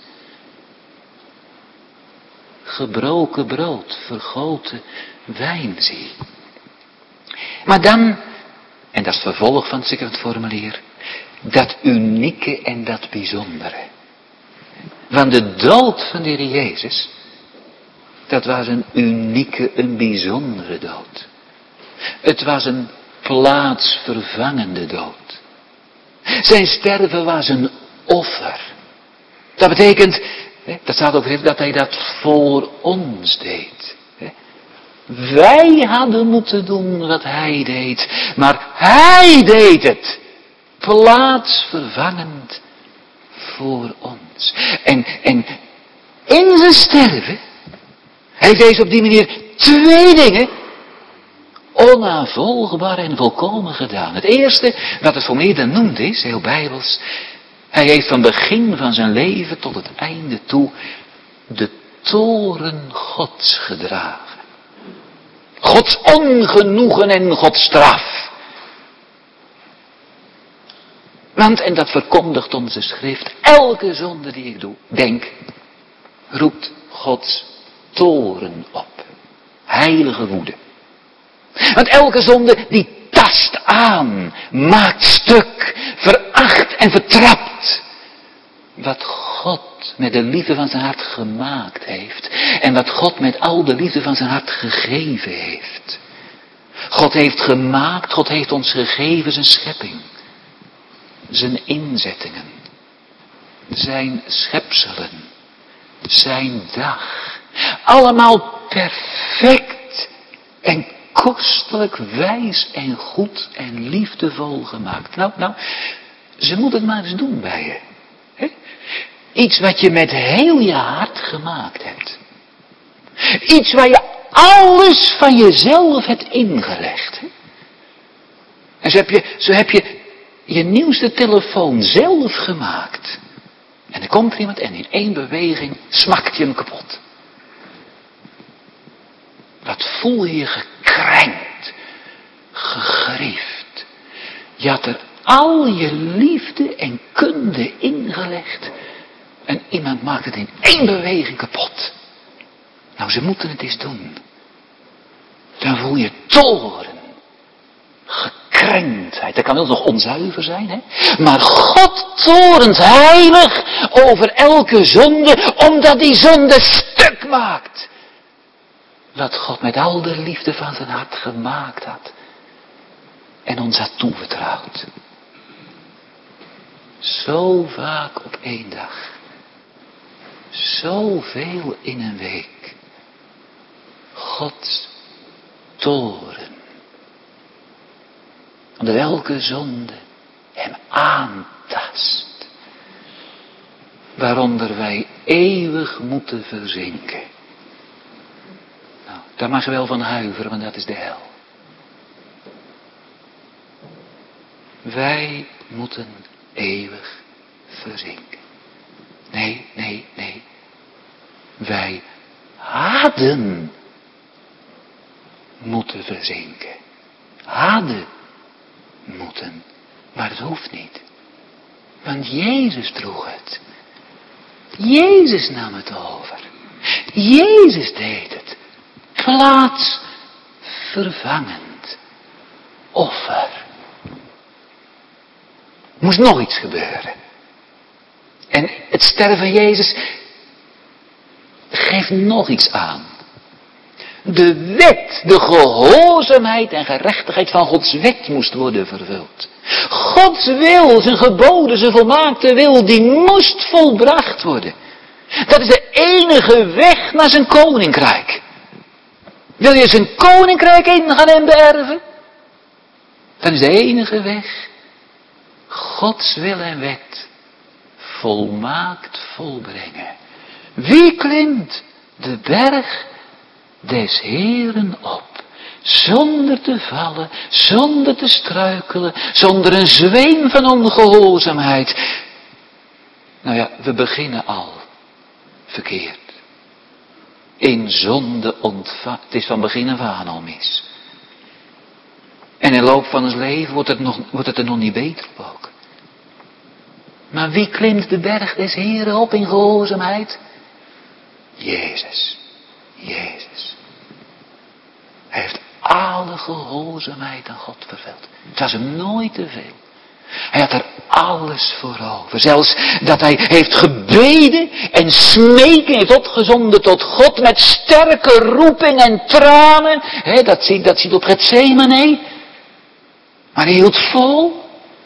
gebroken brood, vergoten wijn zie. Maar dan, en dat is het vervolg van het secretformulier, dat unieke en dat bijzondere. Want de dood van de Heer Jezus, dat was een unieke, een bijzondere dood. Het was een plaatsvervangende dood. Zijn sterven was een offer. Dat betekent, dat staat ook dat hij dat voor ons deed. Wij hadden moeten doen wat hij deed, maar hij deed het. Plaatsvervangend voor ons. En, en in zijn sterven heeft deze op die manier twee dingen onnavolgbaar en volkomen gedaan. Het eerste, wat het formulier dan noemt is, heel bijbels, hij heeft van begin van zijn leven tot het einde toe de toorn Gods gedragen. Gods ongenoegen en Gods straf. Want, en dat verkondigt onze schrift, elke zonde die ik doe, denk, roept Gods toorn op. Heilige woede. Want elke zonde die tast aan, maakt stuk, veracht en vertrapt wat God met de liefde van zijn hart gemaakt heeft. En wat God met al de liefde van zijn hart gegeven heeft. God heeft gemaakt, God heeft ons gegeven zijn schepping. Zijn inzettingen. Zijn schepselen. Zijn dag. Allemaal perfect en kostelijk, wijs en goed en liefdevol gemaakt. Nou, nou, ze moeten het maar eens doen bij je. He? Iets wat je met heel je hart gemaakt hebt. Iets waar je alles van jezelf hebt ingelegd. He? En zo heb je, zo heb je je nieuwste telefoon zelf gemaakt. En er komt er iemand en in één beweging smakt je hem kapot. Wat voel je je gekrenkt, gegriefd. Je had er al je liefde en kunde ingelegd. En iemand maakt het in één beweging kapot. Nou, ze moeten het eens doen. Dan voel je toorn, gekrenktheid. Dat kan wel nog onzuiver zijn, hè. Maar God torent heilig over elke zonde, omdat die zonde stuk maakt. Wat God met al de liefde van zijn hart gemaakt had. En ons had toevertrouwd. Zo vaak op één dag. Zoveel in een week. Gods toren. Onder welke zonde hem aantast. Waaronder wij eeuwig moeten verzinken. Nou, daar mag je wel van huiveren, want dat is de hel. Wij moeten eeuwig verzinken. Nee, nee, nee. Wij hadden moeten verzinken. Hadden moeten. Maar het hoeft niet. Want Jezus droeg het. Jezus nam het over. Jezus deed het. Plaatsvervangend offer. Moest nog iets gebeuren. En het sterven van Jezus geeft nog iets aan. De wet, de gehoorzaamheid en gerechtigheid van Gods wet moest worden vervuld. Gods wil, zijn geboden, zijn volmaakte wil, die moest volbracht worden. Dat is de enige weg naar zijn koninkrijk. Wil je zijn koninkrijk ingaan en beërven? Dan is de enige weg Gods wil en wet volmaakt volbrengen. Wie klimt de berg des Heeren op, zonder te vallen, zonder te struikelen, zonder een zweem van ongehoorzaamheid? Nou ja, we beginnen al verkeerd. In zonde ontvangen. Het is van begin af aan al mis. En in de loop van ons leven wordt het, nog, wordt het er nog niet beter op ook. Maar wie klimt de berg des Heeren op in gehoorzaamheid? Jezus. Jezus. Hij heeft alle gehoorzaamheid aan God vervuld. Het was hem nooit te veel. Hij had er alles voor over. Zelfs dat hij heeft gebeden en smeken heeft opgezonden tot God met sterke roeping en tranen. He, dat ziet, dat ziet op Getsemane. Maar hij hield vol.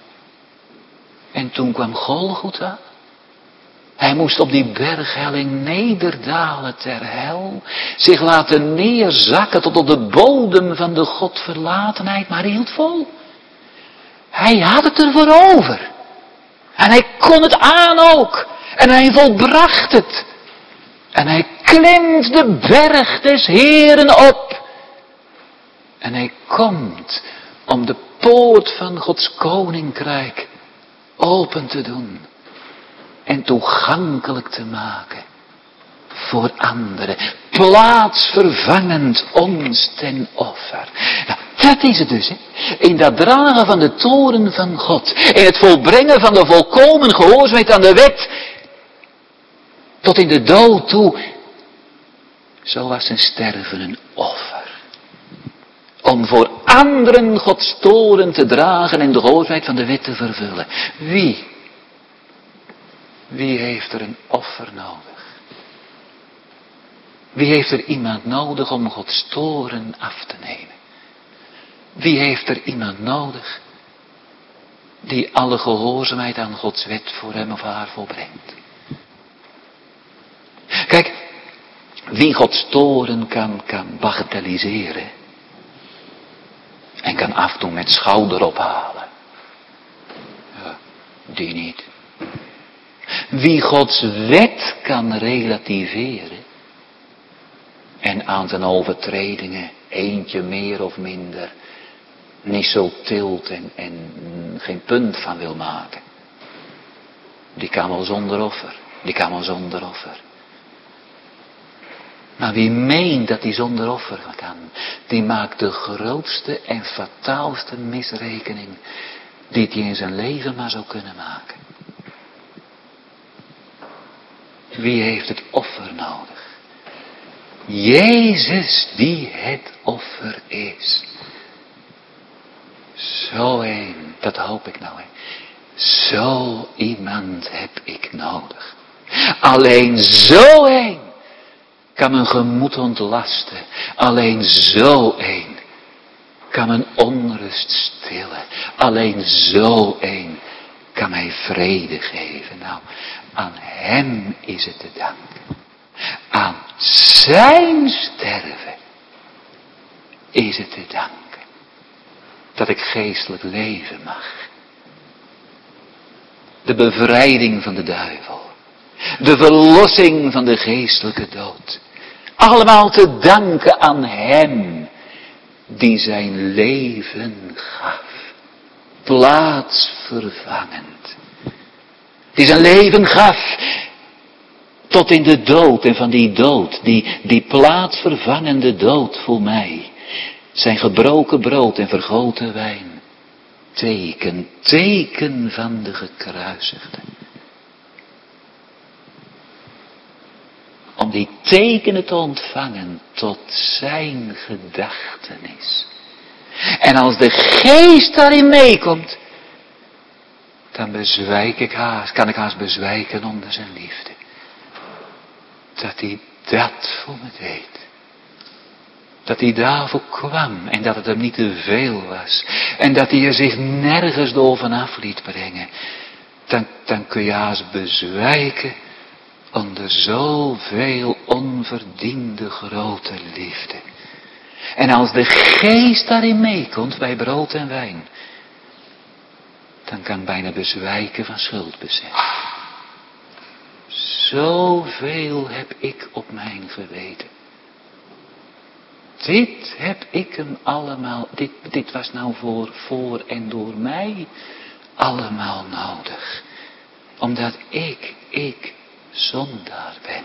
En toen kwam Golgotha. Hij moest op die berghelling nederdalen ter hel. Zich laten neerzakken tot op de bodem van de Godverlatenheid. Maar hij hield vol. Hij had het ervoor over. En hij kon het aan ook. En hij volbracht het. En hij klimt de berg des Heeren op. En hij komt om de poort van Gods koninkrijk open te doen. En toegankelijk te maken voor anderen. Plaatsvervangend ons ten offer. Nou, dat is het dus. Hè? In dat dragen van de toren van God. In het volbrengen van de volkomen gehoorzaamheid aan de wet. Tot in de dood toe. Zo was zijn sterven een offer. Om voor anderen Gods toren te dragen en de gehoorzaamheid van de wet te vervullen. Wie? Wie heeft er een offer nodig? Wie heeft er iemand nodig om Gods toren af te nemen? Wie heeft er iemand nodig die alle gehoorzaamheid aan Gods wet voor hem of haar volbrengt? Kijk, wie Gods toren kan, kan bagatelliseren en kan afdoen met schouder ophalen, ja, die niet. Wie Gods wet kan relativeren en aan zijn overtredingen eentje meer of minder niet zo tilt en, en geen punt van wil maken, die kan wel zonder offer, die kan wel zonder offer. Maar wie meent dat hij zonder offer kan, die maakt de grootste en fataalste misrekening die hij in zijn leven maar zou kunnen maken. Wie heeft het offer nodig? Jezus die het offer is. Zo een, dat hoop ik nou. Hè. Zo iemand heb ik nodig. Alleen zo een kan mijn gemoed ontlasten. Alleen zo een kan mijn onrust stillen. Alleen zo een kan mij vrede geven. Nou, aan hem is het te danken. Aan zijn sterven is het te danken. Dat ik geestelijk leven mag. De bevrijding van de duivel. De verlossing van de geestelijke dood. Allemaal te danken aan hem die zijn leven gaf. Plaatsvervangend. Die zijn leven gaf tot in de dood. En van die dood, die, die plaatsvervangende dood voor mij. Zijn gebroken brood en vergoten wijn. Teken, teken van de gekruisigde. Om die tekenen te ontvangen tot zijn gedachtenis. En als de geest daarin meekomt, dan bezwijk ik haast, kan ik haast bezwijken onder zijn liefde. Dat hij dat voor me deed. Dat hij daarvoor kwam en dat het hem niet te veel was. En dat hij er zich nergens door vanaf liet brengen. Dan, dan kun je haast bezwijken onder zoveel onverdiende grote liefde. En als de geest daarin meekomt bij brood en wijn, dan kan ik bijna bezwijken van schuldbesef. Zoveel heb ik op mijn geweten. Dit heb ik hem allemaal, dit, dit was nou voor, voor en door mij allemaal nodig. Omdat ik, ik zondaar ben.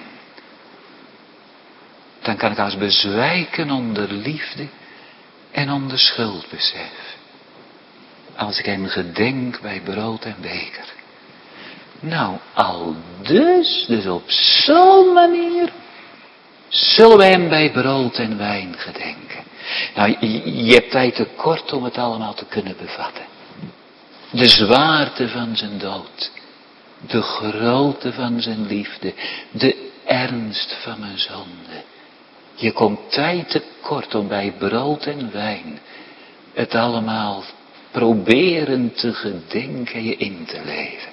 Dan kan ik als bezwijken onder liefde en onder schuldbesef. Als ik hem gedenk bij brood en beker. Nou, al dus, dus op zo'n manier, zullen we hem bij brood en wijn gedenken. Nou, je, je hebt tijd te kort om het allemaal te kunnen bevatten. De zwaarte van zijn dood. De grootte van zijn liefde. De ernst van mijn zonde. Je komt tijd te kort om bij brood en wijn het allemaal proberen te gedenken en je in te leven.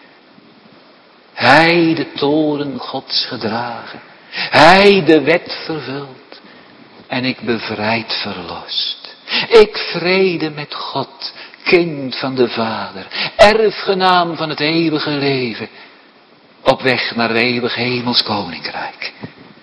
Hij de toren Gods gedragen. Hij de wet vervult. En ik bevrijd verlost. Ik vrede met God. Kind van de Vader. Erfgenaam van het eeuwige leven. Op weg naar het eeuwig hemels koninkrijk.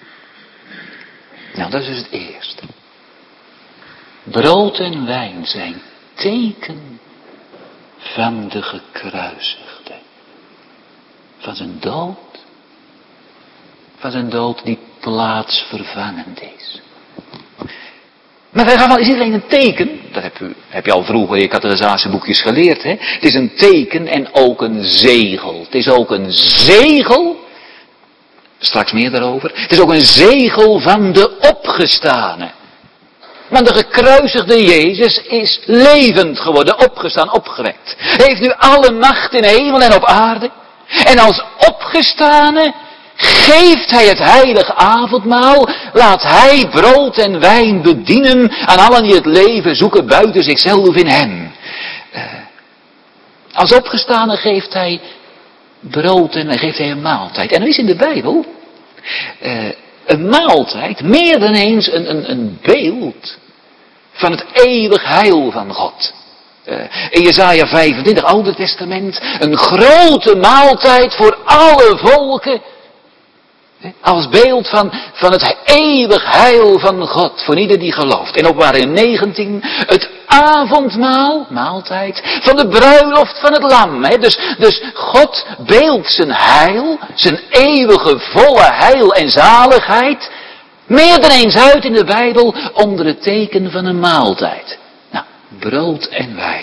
Nou, dat is dus het eerste. Brood en wijn zijn teken van de gekruisigde. Van zijn dood. Van zijn dood die plaatsvervangend is. Maar wij gaan wel, is niet alleen een teken, dat heb, u, heb je al vroeger in je categorisatieboekjes geleerd, hè? Het is een teken en ook een zegel. Het is ook een zegel, straks meer daarover, het is ook een zegel van de opgestane. Want de gekruisigde Jezus is levend geworden, opgestaan, opgewekt. Hij heeft nu alle macht in hemel en op aarde. En als opgestane geeft hij het heilige avondmaal, laat hij brood en wijn bedienen aan allen die het leven zoeken buiten zichzelf in hem. Uh, als opgestane geeft hij brood en geeft hij een maaltijd. En er is in de Bijbel uh, een maaltijd meer dan eens een, een, een beeld van het eeuwig heil van God. Uh, in Jesaja vijfentwintig, Oude Testament, een grote maaltijd voor alle volken. Als beeld van, van het eeuwig heil van God, voor ieder die gelooft. En Openbaring negentien, het avondmaal, maaltijd, van de bruiloft van het lam. Hè? Dus, dus God beeldt zijn heil, zijn eeuwige volle heil en zaligheid, meer dan eens uit in de Bijbel onder het teken van een maaltijd. Nou, brood en wijn.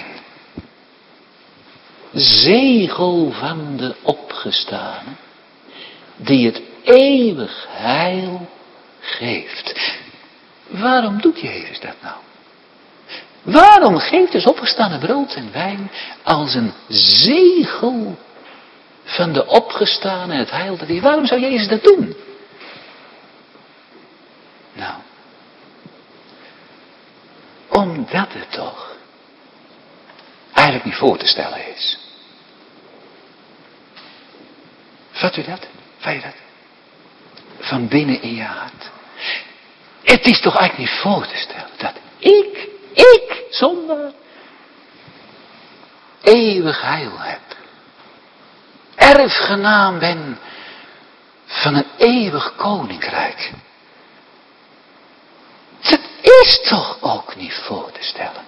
Zegel van de opgestane, die het eeuwig heil geeft. Waarom doet Jezus dat nou? Waarom geeft dus opgestane brood en wijn als een zegel van de opgestane het heil dat hij? Waarom zou Jezus dat doen? Nou, omdat het toch eigenlijk niet voor te stellen is. Vat u dat? Vat je dat? Van binnen in je hart. Het is toch eigenlijk niet voor te stellen dat ik, ik, zondaar, eeuwig heil heb. erfgenaam ben van een eeuwig koninkrijk. Dat is toch ook niet voor te stellen.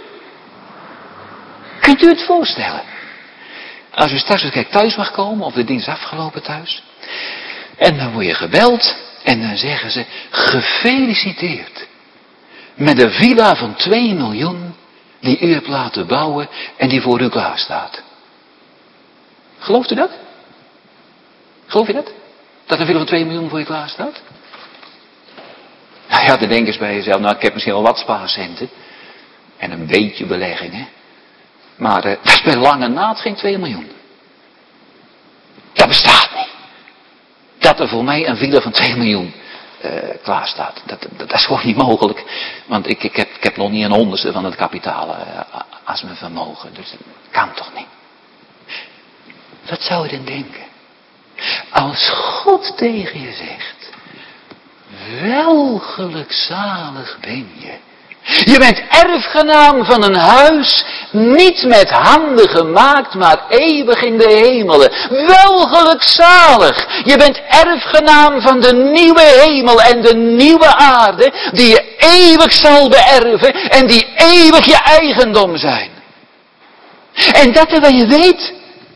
Kunt u het voorstellen? Als u straks eens thuis mag komen, of de dienst afgelopen thuis. En dan word je gebeld. En dan zeggen ze, gefeliciteerd. Met een villa van twee miljoen. Die u hebt laten bouwen. En die voor u klaar staat. Gelooft u dat? Geloof je dat? Dat een villa van twee miljoen voor je klaar staat? Nou ja, dan denk eens bij jezelf. Nou, ik heb misschien wel wat spaarcenten. En een beetje beleggingen. Maar uh, dat is bij lange naad geen twee miljoen. Dat bestaat niet. Dat er voor mij een villa van twee miljoen uh, klaar staat. Dat, dat, dat is gewoon niet mogelijk. Want ik, ik, heb, ik heb nog niet een honderdste van het kapitaal uh, als mijn vermogen. Dus dat kan toch niet. Wat zou je dan denken? Als God tegen je zegt. Wel gelukzalig ben je. Je bent erfgenaam van een huis, niet met handen gemaakt, maar eeuwig in de hemelen. Wel gelukzalig. Je bent erfgenaam van de nieuwe hemel en de nieuwe aarde, die je eeuwig zal beërven en die eeuwig je eigendom zijn. En dat terwijl je weet,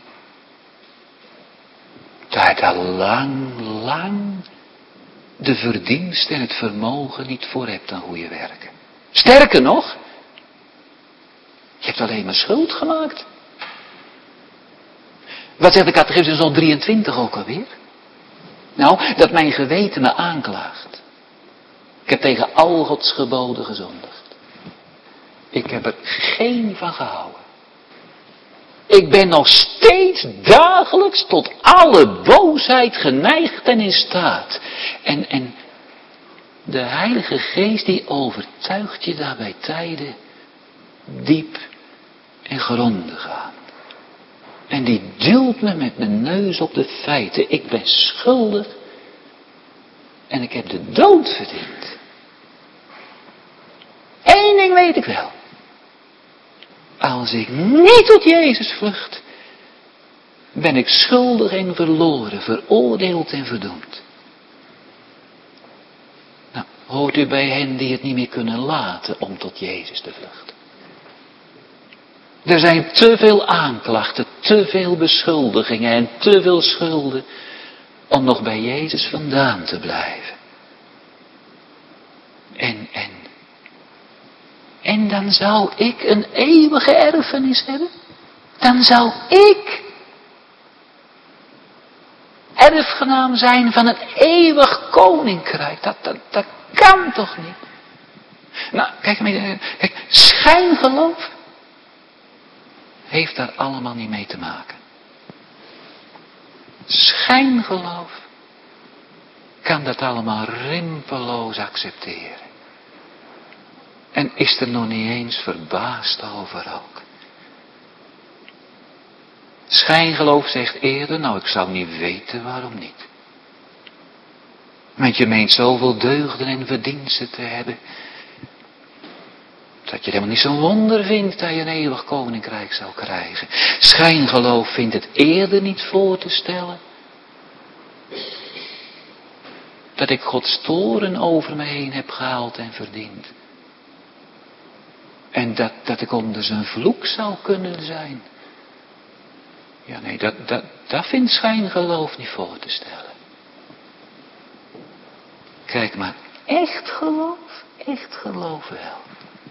dat je daar lang, lang de verdienst en het vermogen niet voor hebt aan goede werken. Sterker nog, je hebt alleen maar schuld gemaakt. Wat zegt de catechismus in drieëntwintig ook alweer? Nou, dat mijn geweten me aanklaagt. Ik heb tegen al Gods geboden gezondigd. Ik heb er geen van gehouden. Ik ben nog steeds dagelijks tot alle boosheid geneigd en in staat. En, en de Heilige Geest die overtuigt je daarbij tijden diep en grondig aan. En die duwt me met mijn neus op de feiten. Ik ben schuldig en ik heb de dood verdiend. Eén ding weet ik wel. Als ik niet tot Jezus vlucht, ben ik schuldig en verloren, veroordeeld en verdoemd. Nou, hoort u bij hen die het niet meer kunnen laten om tot Jezus te vluchten. Er zijn te veel aanklachten, te veel beschuldigingen en te veel schulden om nog bij Jezus vandaan te blijven. En, en, en dan zou ik een eeuwige erfenis hebben. Dan zou ik erfgenaam zijn van het eeuwig koninkrijk. Dat, dat, dat kan toch niet? Nou, kijk, kijk, schijngeloof heeft daar allemaal niet mee te maken. Schijngeloof kan dat allemaal rimpeloos accepteren. En is er nog niet eens verbaasd over ook. Schijngeloof zegt eerder, nou ik zou niet weten waarom niet. Want je meent zoveel deugden en verdiensten te hebben. Dat je het helemaal niet zo'n wonder vindt dat je een eeuwig koninkrijk zou krijgen. Schijngeloof vindt het eerder niet voor te stellen. Dat ik Gods toorn over me heen heb gehaald en verdiend. En dat, dat ik onder zijn vloek zou kunnen zijn. Ja, nee, dat, dat, dat vindt schijngeloof niet voor te stellen. Kijk maar, echt geloof, echt geloof wel.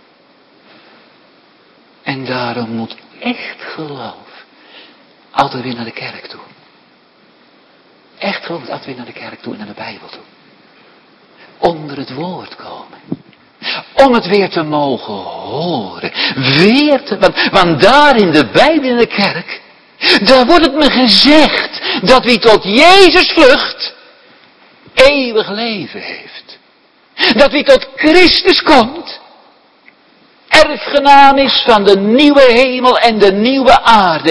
En daarom moet echt geloof altijd weer naar de kerk toe. Echt geloof moet altijd weer naar de kerk toe en naar de Bijbel toe. Onder het woord komen. Om het weer te mogen horen. Weer te, want, want daar in de Bijbel in de kerk, daar wordt het me gezegd dat wie tot Jezus vlucht, eeuwig leven heeft. Dat wie tot Christus komt, erfgenaam is van de nieuwe hemel en de nieuwe aarde.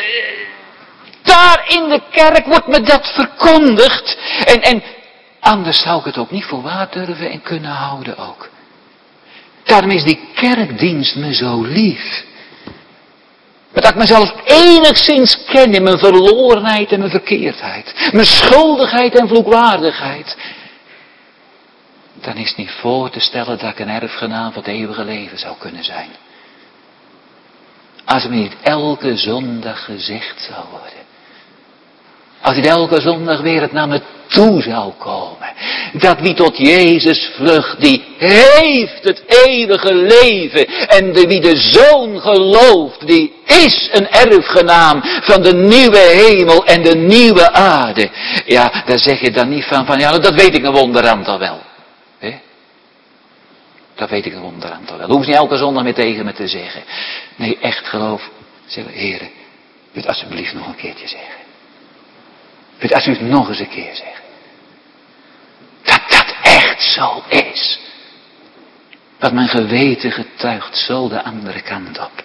Daar in de kerk wordt me dat verkondigd. En, en anders zou ik het ook niet voor waar durven en kunnen houden ook. Daarom is die kerkdienst me zo lief. Maar dat ik mezelf enigszins ken in mijn verlorenheid en mijn verkeerdheid. Mijn schuldigheid en vloekwaardigheid. Dan is het niet voor te stellen dat ik een erfgenaam van het eeuwige leven zou kunnen zijn. Als het me niet elke zondag gezegd zou worden. Als het elke zondag weer het naar me toe zou komen. Dat wie tot Jezus vlucht, die heeft het eeuwige leven. En de, wie de Zoon gelooft, die is een erfgenaam van de nieuwe hemel en de nieuwe aarde. Ja, daar zeg je dan niet van, van ja, dat weet ik een wonderhand al wel. He? Dat weet ik een wonderhand al wel. Dat hoeft niet elke zondag meer tegen me te zeggen. Nee, echt geloof. Zeg, heren, wil het alsjeblieft nog een keertje zeggen. Wil het alsjeblieft nog eens een keer zeggen. Dat dat echt zo is. Dat mijn geweten getuigt zo de andere kant op.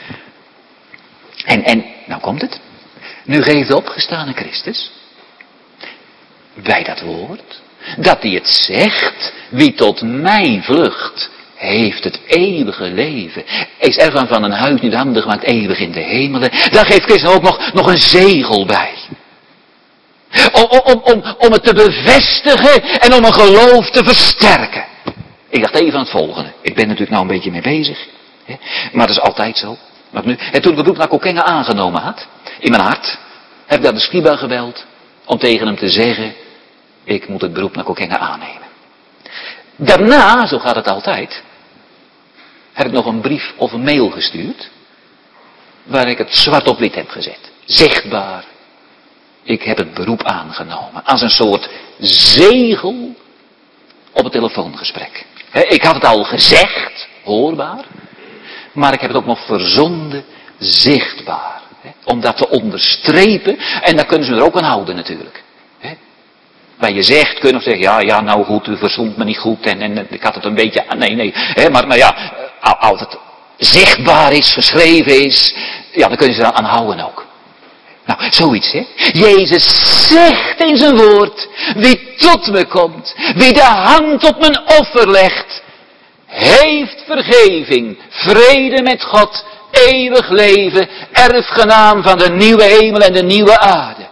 En, en, nou komt het. Nu geeft de opgestane Christus. Bij dat woord. Dat hij het zegt. Wie tot mij vlucht. Heeft het eeuwige leven. Is ervan van een huis niet handen gemaakt. Eeuwig in de hemelen. Daar geeft Christus ook nog, nog een zegel bij. Om, om, om, om het te bevestigen en om een geloof te versterken. Ik dacht even aan het volgende. Ik ben natuurlijk nou een beetje mee bezig. Hè? Maar dat is altijd zo. Maar nu, en toen ik het beroep naar Kockenga aangenomen had, in mijn hart, heb ik naar de scriba gebeld om tegen hem te zeggen, ik moet het beroep naar Kockenga aannemen. Daarna, zo gaat het altijd, heb ik nog een brief of een mail gestuurd, waar ik het zwart op wit heb gezet. Zichtbaar. Ik heb het beroep aangenomen. Als een soort zegel op het telefoongesprek. He, ik had het al gezegd, hoorbaar. Maar ik heb het ook nog verzonden, zichtbaar. He, om dat te onderstrepen. En dan kunnen ze er ook aan houden natuurlijk. He. Waar je zegt, kunnen ze zeggen, ja, ja, nou goed, u verzond me niet goed. En, en ik had het een beetje, nee, nee. He, maar, maar ja, als het zichtbaar is, geschreven is. Ja, dan kunnen ze er aan houden ook. Nou, zoiets, hè. Jezus zegt in zijn woord, wie tot me komt, wie de hand op mijn offer legt, heeft vergeving, vrede met God, eeuwig leven, erfgenaam van de nieuwe hemel en de nieuwe aarde.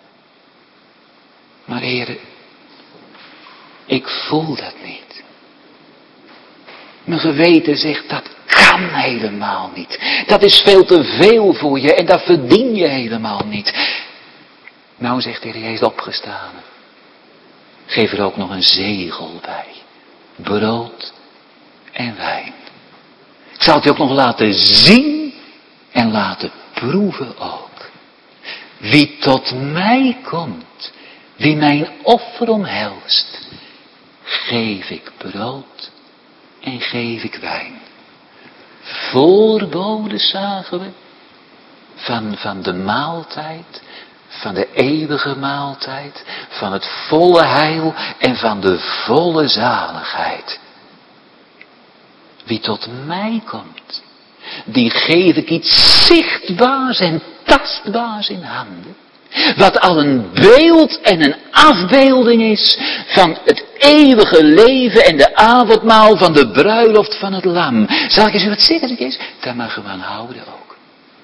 Maar heren, ik voel dat niet. Mijn geweten zegt, dat kan helemaal niet. Dat is veel te veel voor je en dat verdien je helemaal niet. Nou, zegt de Heer Jezus opgestaan. Geef er ook nog een zegel bij. Brood en wijn. Ik zal het je ook nog laten zien en laten proeven ook. Wie tot mij komt, wie mijn offer omhelst, geef ik brood en geef ik wijn. Voorboden zagen we van, van de maaltijd, van de eeuwige maaltijd, van het volle heil en van de volle zaligheid. Wie tot mij komt, die geef ik iets zichtbaars en tastbaars in handen. Wat al een beeld en een afbeelding is van het eeuwige leven en de avondmaal van de bruiloft van het lam. Zal ik eens wat zeggen? Is? Daar mogen we aan houden ook.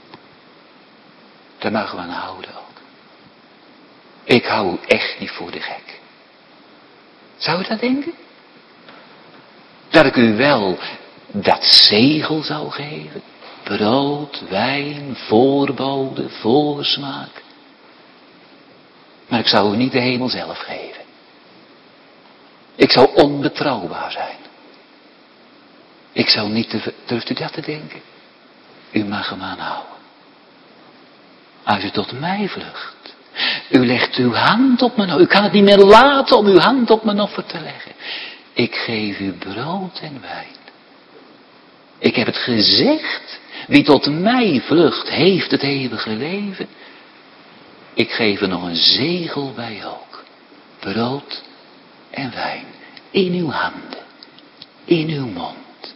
Daar mogen we aan houden ook. Ik hou u echt niet voor de gek. Zou u dat denken? Dat ik u wel dat zegel zou geven. Brood, wijn, voorbode, voorsmaak. Maar ik zou u niet de hemel zelf geven. Ik zou onbetrouwbaar zijn. Ik zou niet te... Durft u dat te denken? U mag hem aanhouden. Als u tot mij vlucht. U legt uw hand op mijn... U kan het niet meer laten om uw hand op mijn offer te leggen. Ik geef u brood en wijn. Ik heb het gezegd. Wie tot mij vlucht, heeft het eeuwige leven. Ik geef er nog een zegel bij ook. Brood en wijn. In uw handen. In uw mond.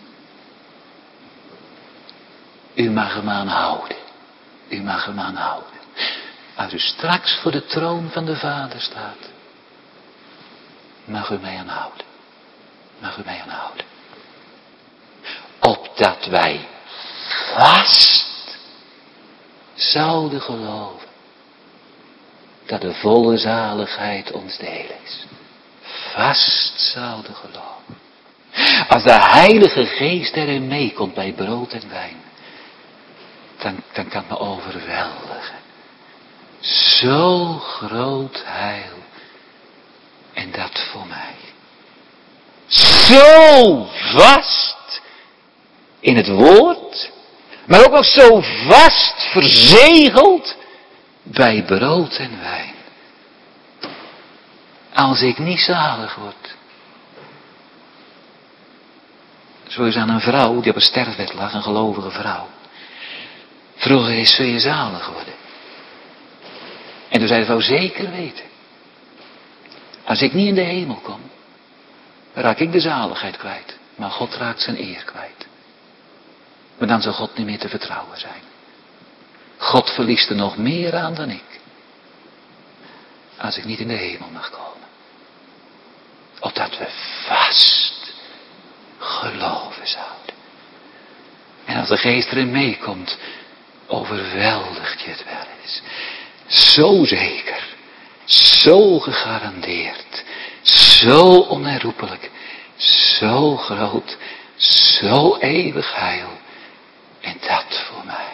U mag hem aanhouden. U mag hem aanhouden. Als u straks voor de troon van de Vader staat. Mag u mij aanhouden. Mag u mij aanhouden. Opdat wij vast zouden geloven dat de volle zaligheid ons deel is. Vast zouden geloven. Als de Heilige Geest erin meekomt bij brood en wijn, dan, dan kan het me overweldigen. Zo groot heil. En dat voor mij. Zo vast in het woord, maar ook nog zo vast verzegeld bij brood en wijn. Als ik niet zalig word. Zo is aan een vrouw die op een sterfbed lag, een gelovige vrouw. Vroeger is zul je zalig worden. En toen zei de vrouw, zeker weten. Als ik niet in de hemel kom, raak ik de zaligheid kwijt. Maar God raakt zijn eer kwijt. Maar dan zal God niet meer te vertrouwen zijn. God verliest er nog meer aan dan ik. Als ik niet in de hemel mag komen. Opdat we vast geloven zouden. En als de geest erin meekomt, overweldigt je het wel eens. Zo zeker. Zo gegarandeerd. Zo onherroepelijk. Zo groot. Zo eeuwig heil. En dat voor mij.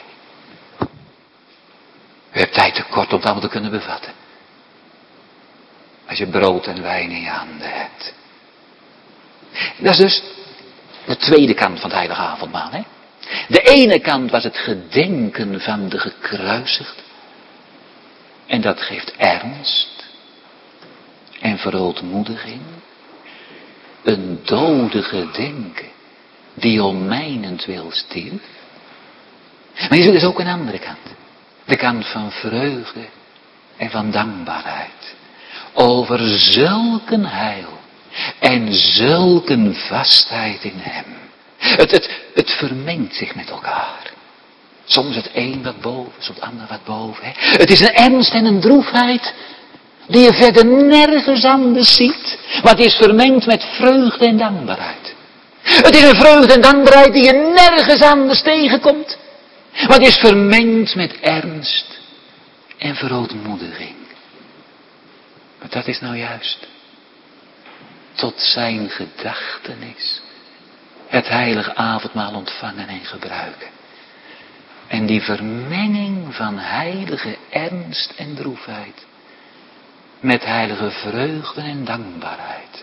U hebt tijd te kort om het allemaal te kunnen bevatten. Als je brood en wijn in je handen hebt. Dat is dus de tweede kant van het heilige avondmaal. Hè? De ene kant was het gedenken van de gekruisigde. En dat geeft ernst. En verootmoediging. Een dode gedenken. Die om mijnentwil stierf. Maar je ziet dus ook een andere kant. De kant van vreugde. En van dankbaarheid. Over zulke heil. En zulke vastheid in hem. Het, het, het vermengt zich met elkaar. Soms het een wat boven, soms het ander wat boven. Hè? Het is een ernst en een droefheid. Die je verder nergens anders ziet. Maar het is vermengd met vreugde en dankbaarheid. Het is een vreugde en dankbaarheid die je nergens anders tegenkomt. Maar het is vermengd met ernst en verootmoediging. Maar dat is nou juist tot zijn gedachtenis het heilige avondmaal ontvangen en gebruiken. En die vermenging van heilige ernst en droefheid met heilige vreugde en dankbaarheid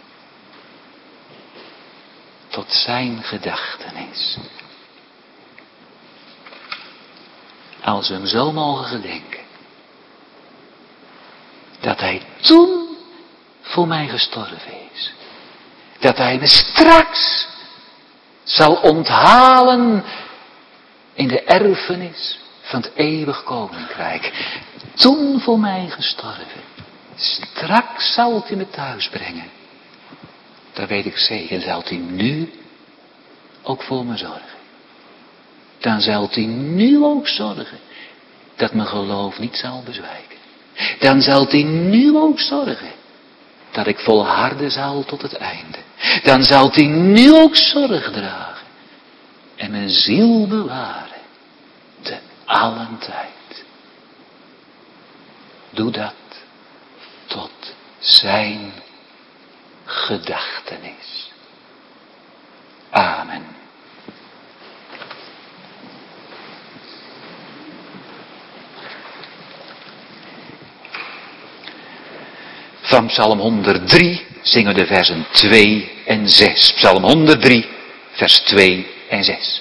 tot zijn gedachtenis. Als we hem zo mogen gedenken, dat hij toen voor mij gestorven is. Dat hij me straks zal onthalen in de erfenis van het eeuwig koninkrijk. Toen voor mij gestorven. Straks zal hij me thuis brengen. Dat weet ik zeker. Zal hij nu ook voor me zorgen. Dan zal hij nu ook zorgen dat mijn geloof niet zal bezwijken. Dan zal hij nu ook zorgen dat ik volharden zal tot het einde. Dan zal hij nu ook zorg dragen en mijn ziel bewaren te allen tijd. Doe dat tot zijn gedachtenis. Amen. Van Psalm honderddrie zingen we de versen twee en zes. Psalm honderddrie, vers twee en zes.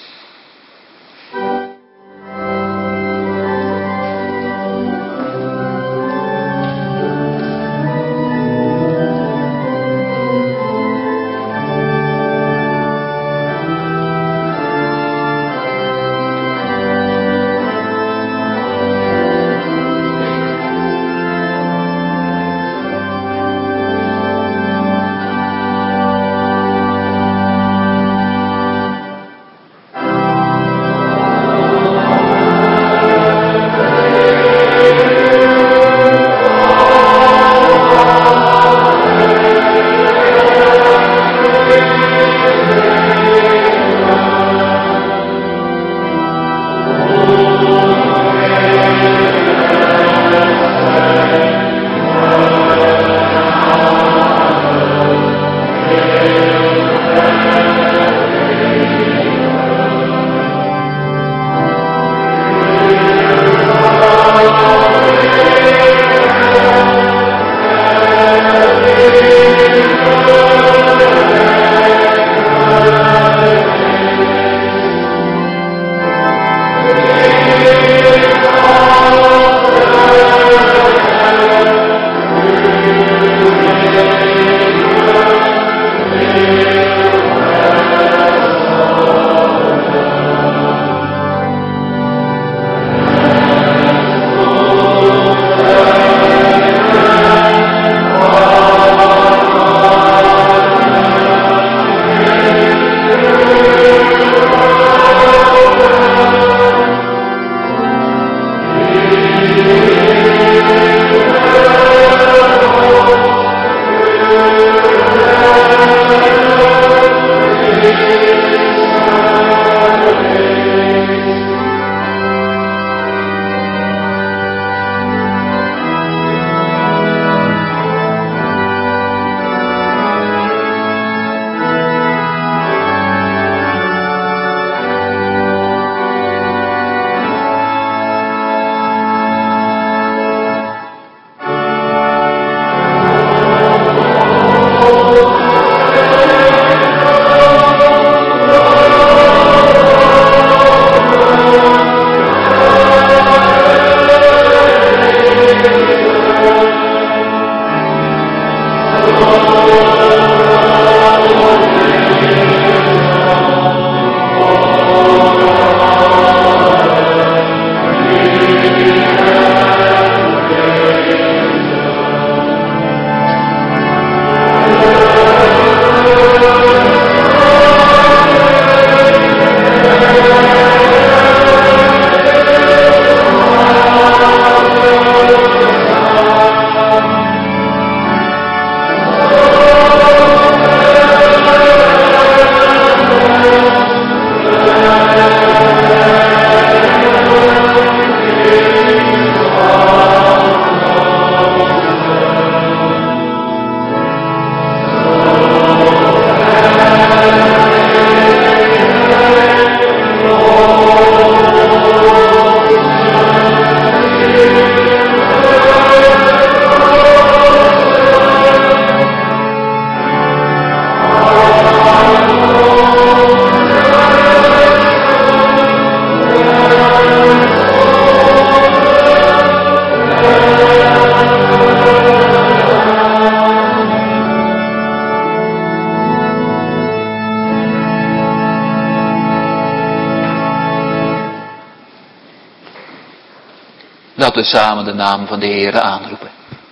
Laten we samen de naam van de Heere aanroepen.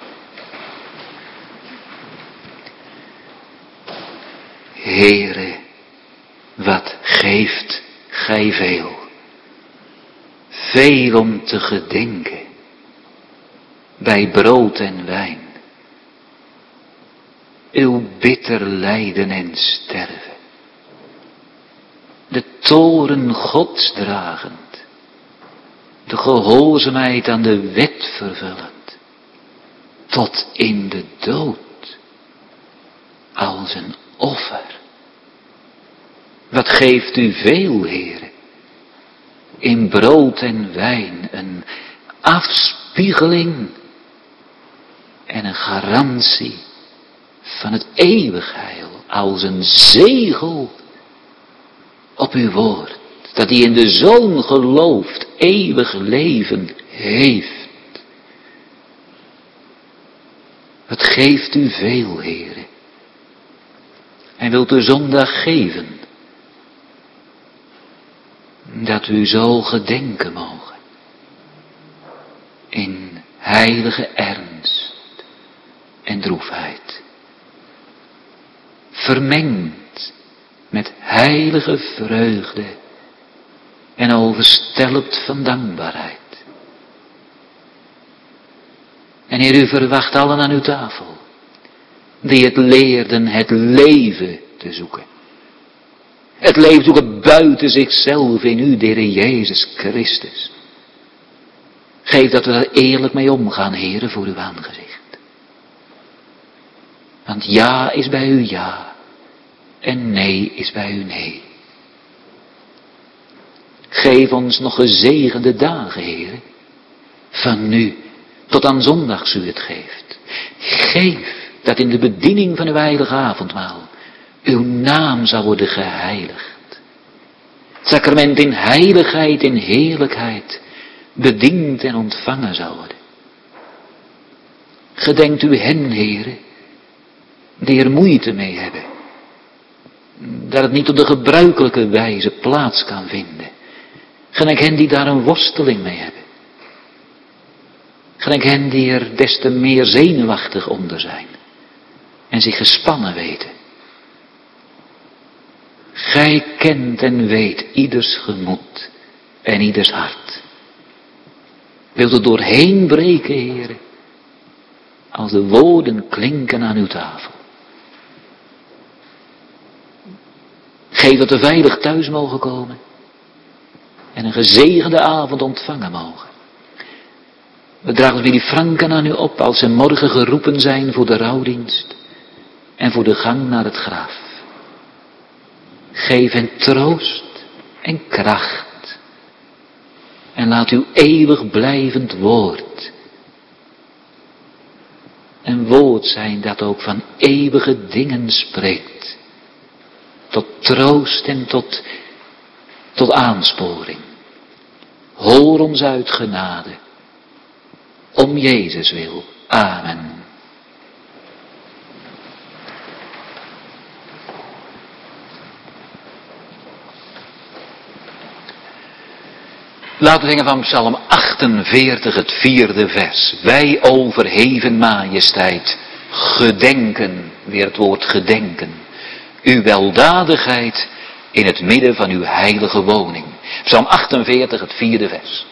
Heere, wat geeft gij veel, veel om te gedenken, bij brood en wijn, uw bitter lijden en sterven, de toren Gods dragend, de gehoorzaamheid aan de wet vervullend, tot in de dood, als een offer. Wat geeft u veel, Heere, in brood en wijn, een afspiegeling en een garantie van het eeuwig heil, als een zegel op uw woord, dat die in de Zoon gelooft, eeuwig leven heeft. Wat geeft u veel, Heere, en wilt u zondag geven, dat u zo gedenken mogen, in heilige ernst en droefheid, vermengd met heilige vreugde en overstelpt van dankbaarheid. En Heer, u verwacht allen aan uw tafel, die het leerden het leven te zoeken. Het leven zoeken buiten zichzelf in u, de Heer Jezus Christus. Geef dat we daar eerlijk mee omgaan, Heere, voor uw aangezicht. Want ja is bij u ja, en nee is bij u nee. Geef ons nog gezegende dagen, Heere, van nu tot aan zondags u het geeft. Geef dat in de bediening van uw heilige avondmaal uw naam zal worden geheiligd. Het sacrament in heiligheid en heerlijkheid bediend en ontvangen zal worden. Gedenkt u hen, Heere, die er moeite mee hebben, dat het niet op de gebruikelijke wijze plaats kan vinden. Gedenk hen die daar een worsteling mee hebben. Gedenk hen die er des te meer zenuwachtig onder zijn en zich gespannen weten. Gij kent en weet ieders gemoed en ieders hart. Wilt er doorheen breken, Heere, als de woorden klinken aan uw tafel. Geef dat we veilig thuis mogen komen en een gezegende avond ontvangen mogen. We dragen jullie Franken aan u op als ze morgen geroepen zijn voor de rouwdienst en voor de gang naar het graf. Geef hen troost en kracht en laat uw eeuwig blijvend woord een woord zijn dat ook van eeuwige dingen spreekt, tot troost en tot, tot aansporing. Hoor ons uit genade, om Jezus wil. Amen. Laten we zingen van Psalm achtenveertig, het vierde vers. Wij overheven majesteit, gedenken, weer het woord gedenken, uw weldadigheid in het midden van uw heilige woning. Psalm achtenveertig, het vierde vers.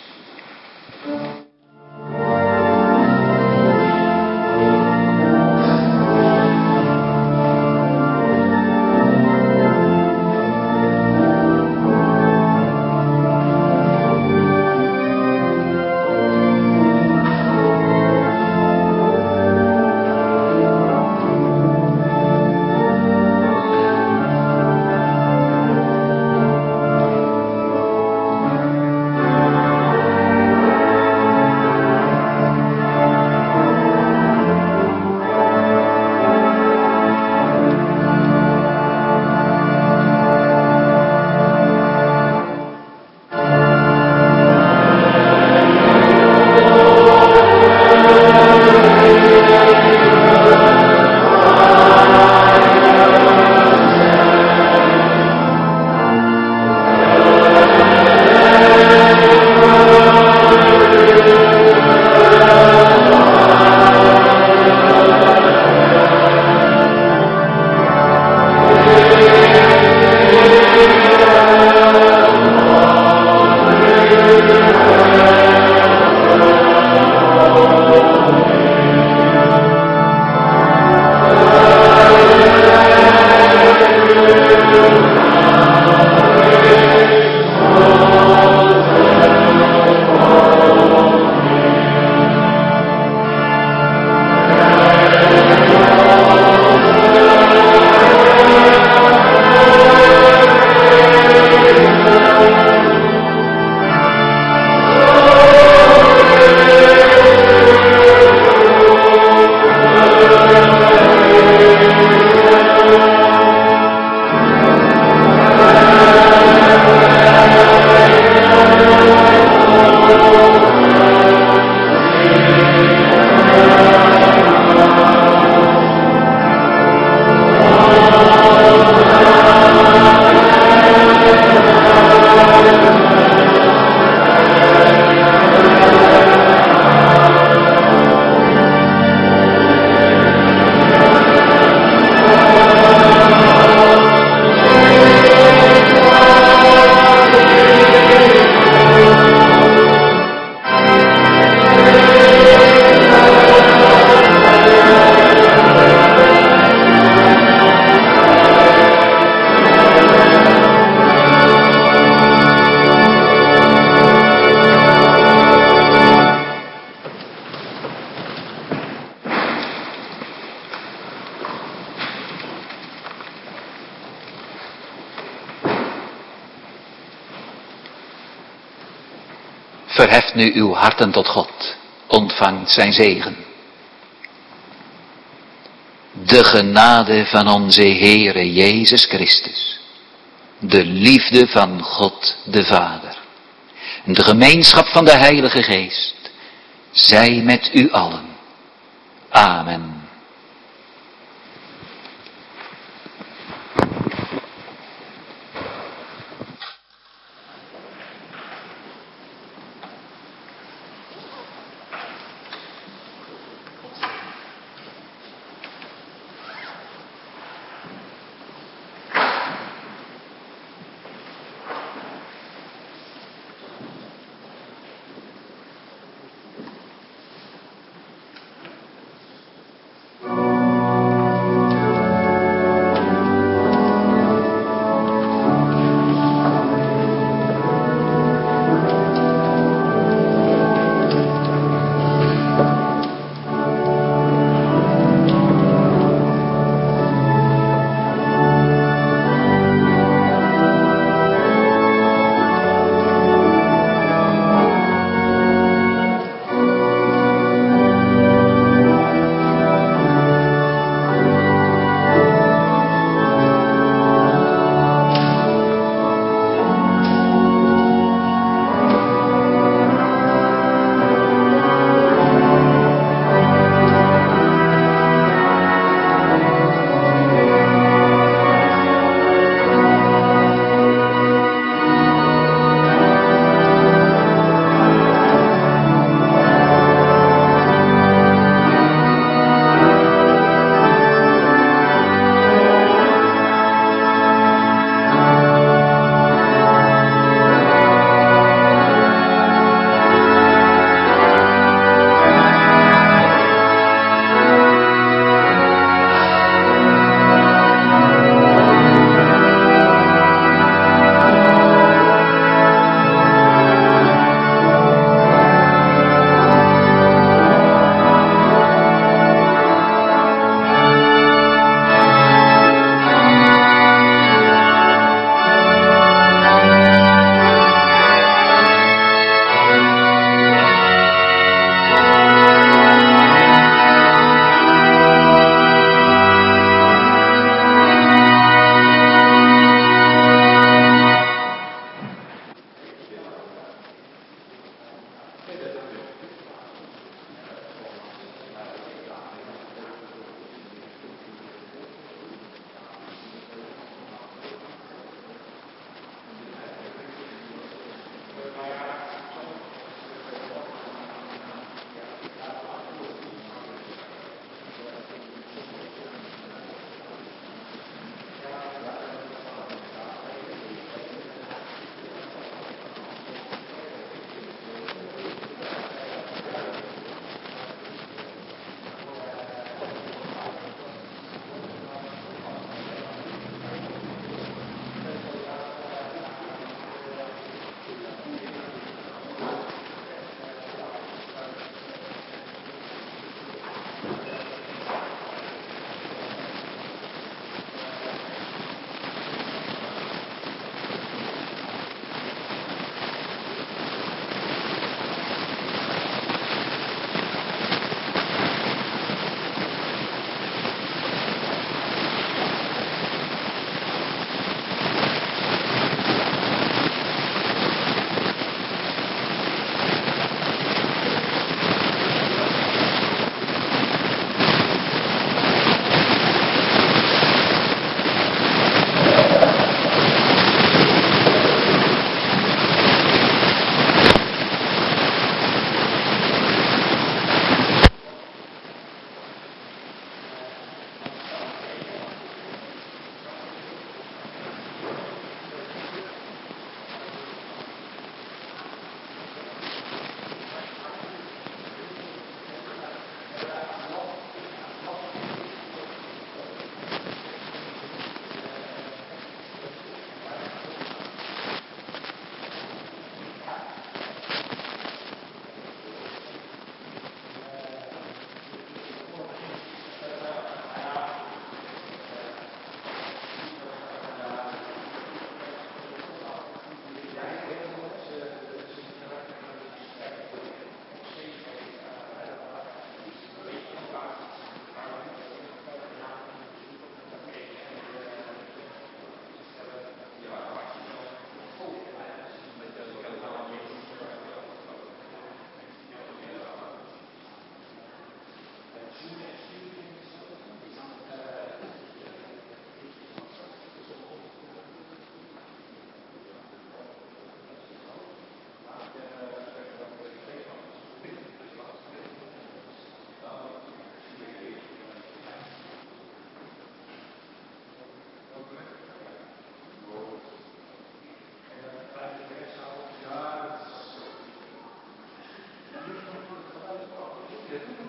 Verheft nu uw harten tot God. Ontvangt zijn zegen. De genade van onze Heere Jezus Christus. De liefde van God de Vader. En de gemeenschap van de Heilige Geest. Zij met u allen. Amen.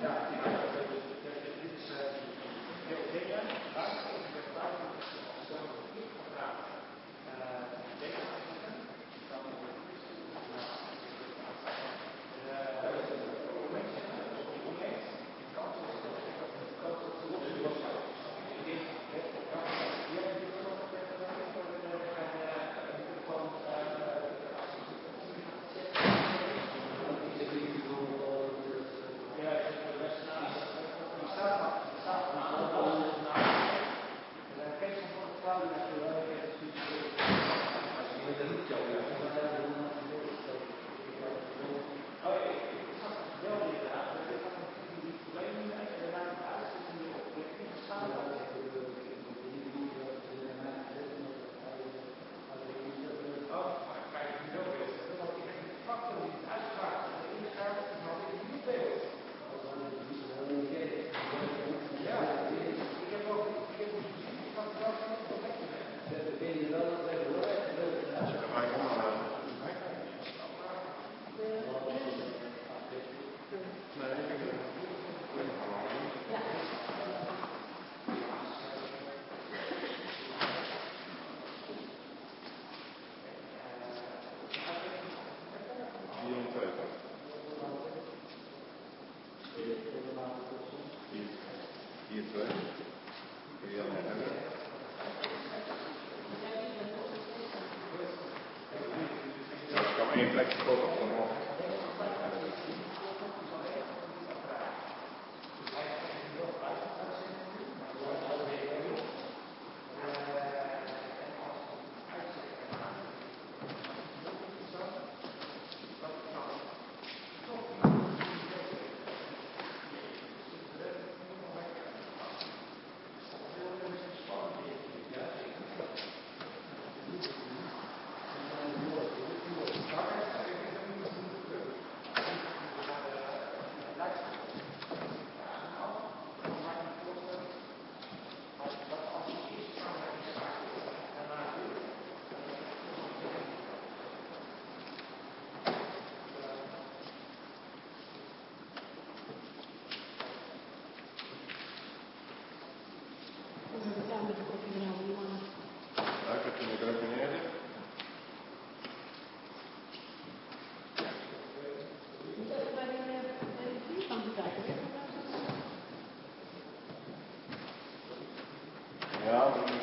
Eén plekje kort op de morgen. Ja,